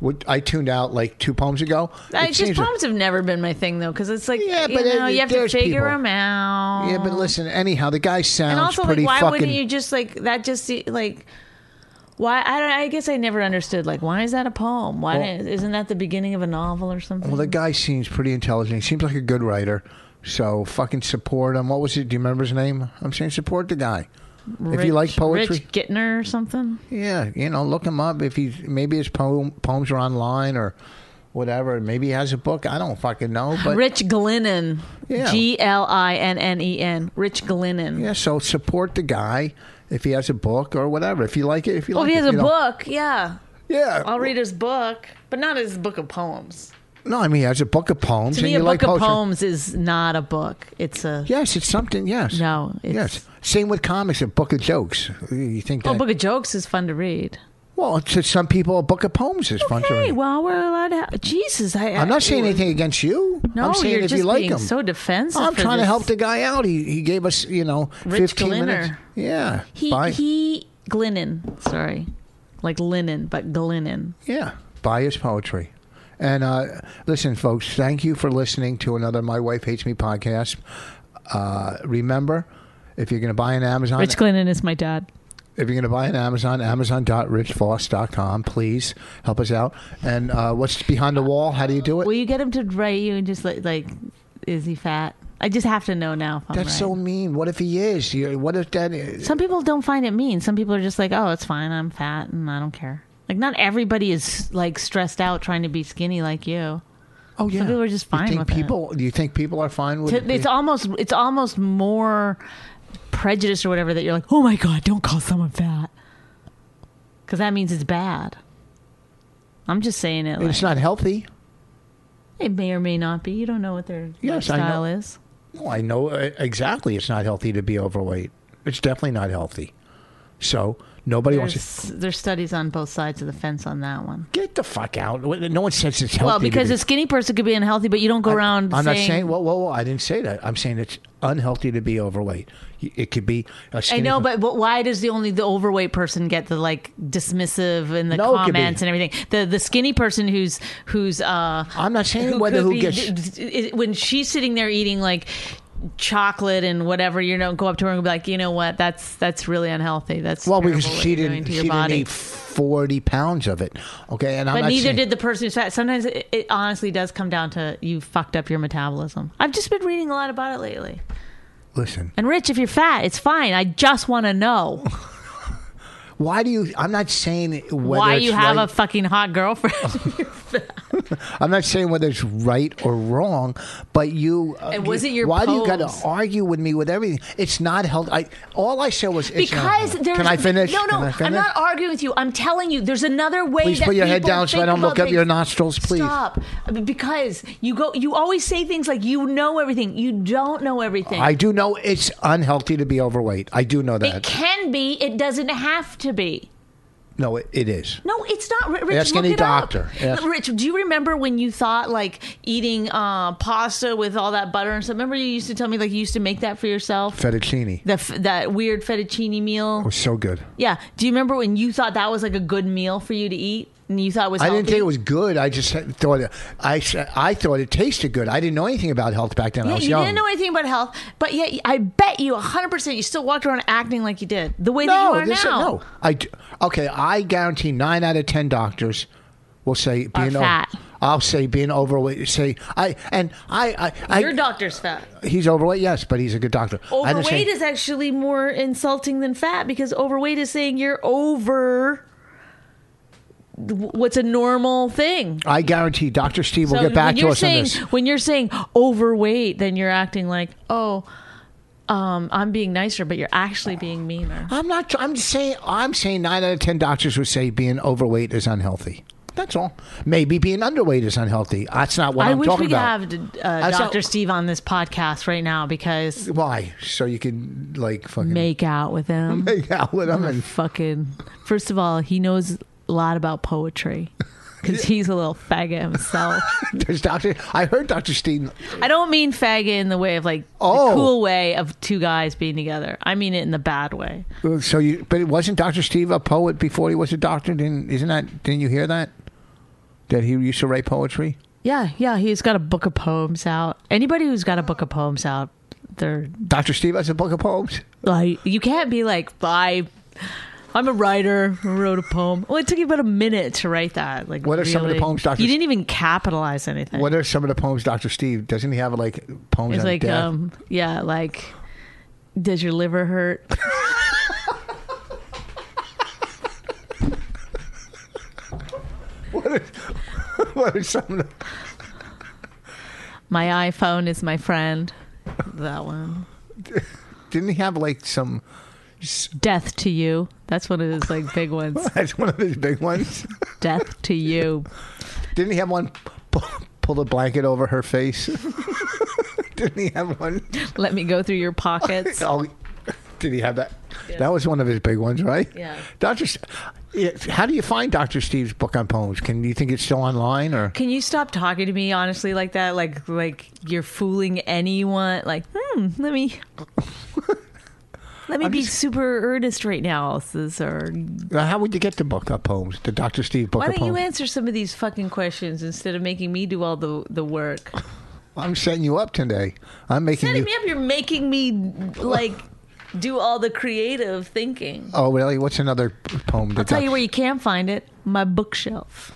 What, I tuned out like two poems ago. I It just seems poems have never been my thing though, because it's like Yeah, you but know it- you have to there's figure people. them out. Yeah, but listen. Anyhow, the guy sounds and also pretty like why fucking. wouldn't you just like that? Just se- like why? I don't. I guess I never understood. Like why is that a poem? Why Well- isn't that the beginning of a novel or something? Well, the guy seems pretty intelligent. He seems like a good writer. So fucking support him. What was it? Do you remember his name? I'm saying support the guy. if you like poetry, Rich Gittner or something. yeah, you know, look him up. If he's maybe his poem, poems are online or whatever. Maybe he has a book. I don't fucking know. But Rich Glynnon. Yeah. G L I N N E N. Rich Glynnon. yeah, so support the guy if he has a book or whatever. If you like it, if you Well, like if he it, has you a know. book, yeah. Yeah. I'll read his book, but not his book of poems. No, I mean he has a book of poems. To and me, you a book like of poetry. poems is not a book. It's a Yes, it's something. Yes. no. It's, Yes. Same with comics. A book of jokes. You think Oh, that? a book of jokes is fun to read. Well, to some people, a book of poems is fun to Hey, read. well, we're allowed to. Have, Jesus, I. I'm not saying I, anything against you. No, I'm saying you're if just you like being him. so defensive. I'm for trying to this. help the guy out. He he gave us, you know, Rich fifteen Glynner. minutes. Yeah. He buy, he Glynnon. Sorry, like linen, but Glynnon. yeah. Buy his poetry. And uh, listen, folks, thank you for listening to another My Wife Hates Me podcast. Uh, remember, if you're going to buy an Amazon, Rich Glynnon is my dad. if you're going to buy an Amazon, amazon dot rich voss dot com. Please help us out. And uh, what's behind the wall? How do you do it? Will you get him to write you and just like, like is he fat? I just have to know now if I'm That's right. so mean. What if he is? You- What if that is? Some people don't find it mean. Some people are just like, oh, it's fine. I'm fat and I don't care. Like, not everybody is like stressed out trying to be skinny like you. Oh yeah. Some people are just fine you think with it. people, Do you think people are fine with To- it? It's almost it's almost more prejudice or whatever that you're like, oh my god, don't call someone fat, because that means it's bad. I'm just saying it. Like, It's not healthy. it may or may not be. You don't know what their Yes, I lifestyle know. is. No, I know uh, exactly. It's not healthy to be overweight. It's definitely not healthy. So nobody wants to There's, there's studies on both sides of the fence on that one. get the fuck out. No one says it's healthy. Well, to because be- a skinny person could be unhealthy, but you don't go around I'm saying, not saying. Whoa, whoa, whoa! I didn't say that. I'm saying it's unhealthy to be overweight. It could be. A I skinny know, per- but, but why does the only the overweight person get the like dismissive in the No, it could comments be. and everything? The the skinny person who's who's uh I'm not saying who whether could who be- gets. d- d- when she's sitting there eating like chocolate and whatever, you know, go up to her and be like, you know what, that's that's really unhealthy. That's Well, because terrible what she you're didn't. doing to She your didn't body. eat forty pounds of it. Okay, and I'm But not neither saying, did the person who's fat. Sometimes it, it honestly does come down to you fucked up your metabolism. I've just been reading a lot about it lately. Listen. And Rich, if you're fat, it's fine. I just want to know Why do you? I'm not saying whether why it's you have right, a fucking hot girlfriend. I'm not saying whether it's right or wrong, but you. Uh, And was you- it your Why do you got pose? to argue with me with everything? It's not healthy. I all I said was it's not Because healthy. there's Can I finish? No, no, Can I I'm finish? not arguing with you. I'm telling you, there's another way. Please that put your head people down so I think don't look about up your things. nostrils, please. Stop, because you go. You always say things like you know everything. You don't know everything. I do know it's unhealthy to be overweight. I do know it that. can be. It doesn't have to be. No, it, it is. No, it's not. Rich, Ask look any it doctor. Up. Ask- Rich, do you remember when you thought like eating uh, pasta with all that butter and stuff? Remember you used to tell me like you used to make that for yourself? Fettuccine. The, f- that weird fettuccine meal. It was so good. Yeah. Do you remember when you thought that was like a good meal for you to eat? And you thought it was I healthy? didn't think it was good. I just thought it, I I thought it tasted good. I didn't know anything about health back then. I Yeah, was you young. didn't know anything about health, but yet I bet you one hundred percent you still walked around acting like you did. The way that no, you are this, now. no. I d- okay. I guarantee nine out of ten doctors will say being o- fat. I'll say being overweight. Say I and I. I, I Your doctor's fat. He's overweight, yes, but he's a good doctor. I didn't say- Overweight is actually more insulting than fat because overweight is saying you're over what's a normal thing. I guarantee Doctor Steve will So get back when to you're us saying, on this. When you're saying overweight, then you're acting like, oh, um, I'm being nicer, but you're actually being meaner. I'm not. I'm just saying. I'm saying nine out of ten doctors would say being overweight is unhealthy. That's all. Maybe being underweight is unhealthy. That's not what I I'm wish talking we could about. have uh, That's Doctor not- Steve on this podcast right now because Why? So you can like fucking make out with him. make out with him and Fucking. First of all, he knows a lot about poetry because he's a little faggot himself. there's Doctor. I heard Doctor Steve. I don't mean faggot in the way of like Oh. the cool way of two guys being together. I mean it in the bad way. So you, but it wasn't Doctor Steve a poet before he was a doctor? Didn't isn't that? Didn't you hear that? That he used to write poetry? Yeah, yeah. He's got a book of poems out. Anybody who's got a book of poems out, they're Doctor Steve has a book of poems? like, you can't be like, I, I'm a writer who wrote a poem. Well, it took you about a minute to write that. Like, What are really. some of the poems Doctor You didn't even capitalize anything. What are some of the poems Doctor Steve? Doesn't he have like poems It's on like, death? um, yeah, like, does your liver hurt? What are, what are some of the... My iPhone is my friend. That one. Didn't he have like some... Death to you. That's one of his like big ones. That's one of his big ones. Death to you. Didn't he have one pull, pull a blanket over her face? Didn't he have one? Let me go through your pockets. Oh, did he have that? Yeah. That was one of his big ones, right? Yeah. Doctor, how do you find Doctor Steve's book on poems? Can you think it's still online, or can you stop talking to me honestly like that? Like like you're fooling anyone. Like hmm, let me let me I'm be just, super earnest right now. Or how would you get the book of poems? The Doctor Steve book why of don't poems? you answer some of these fucking questions instead of making me do all the the work? I'm setting you up today. I'm making setting you... me up. You're making me like. Do all the creative thinking. Oh, really? What's another poem? I'll tell you where you can find it. My bookshelf.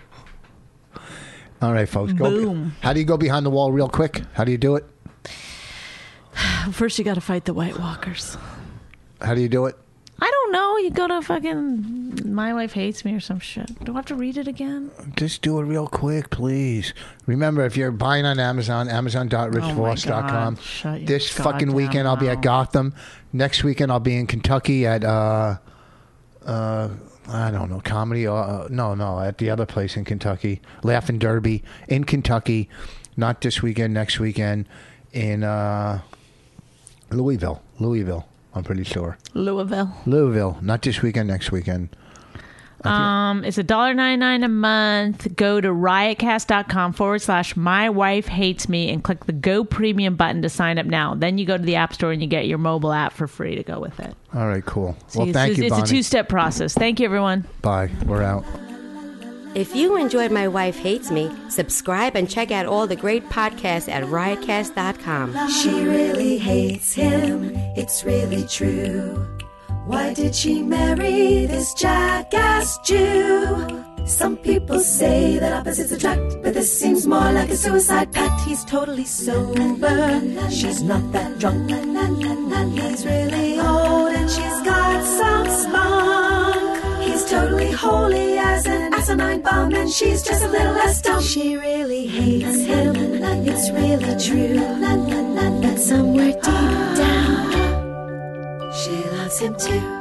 All right, folks. Go Boom. How do you go behind the wall real quick? How do you do it? First, you got to fight the White Walkers. How do you do it? I don't know. You go to fucking My Wife Hates Me or some shit. Do I have to read it again? Just do it real quick, please. Remember, if you're buying on Amazon, amazon dot rich voss dot com. Oh this fucking weekend, I'll be at Gotham. Next weekend, I'll be in Kentucky at, uh, uh, I don't know, comedy. Uh, no, no, at the other place in Kentucky. Laughing Derby in Kentucky. Not this weekend, next weekend in uh, Louisville. Louisville. I'm pretty sure. Louisville. Louisville. Not this weekend, next weekend. Um, it's one dollar ninety-nine a month. Go to riotcast.com forward slash my wife hates me and click the Go Premium button to sign up now. Then you go to the App Store and you get your mobile app for free to go with it. All right, cool. So well, it's, thank it's, you, It's Bonnie. a two-step process. Thank you, everyone. Bye. We're out. If you enjoyed My Wife Hates Me, subscribe and check out all the great podcasts at riotcast dot com. She really hates him, it's really true. Why did she marry this jackass Jew? Some people say that opposites attract, but this seems more like a suicide pact. He's totally sober, she's not that drunk. He's really old and she's got some spunk. He's totally holy as an asinine bomb, and she's just a little less dumb. She really hates him, it's really true. But somewhere deep down, she loves him too.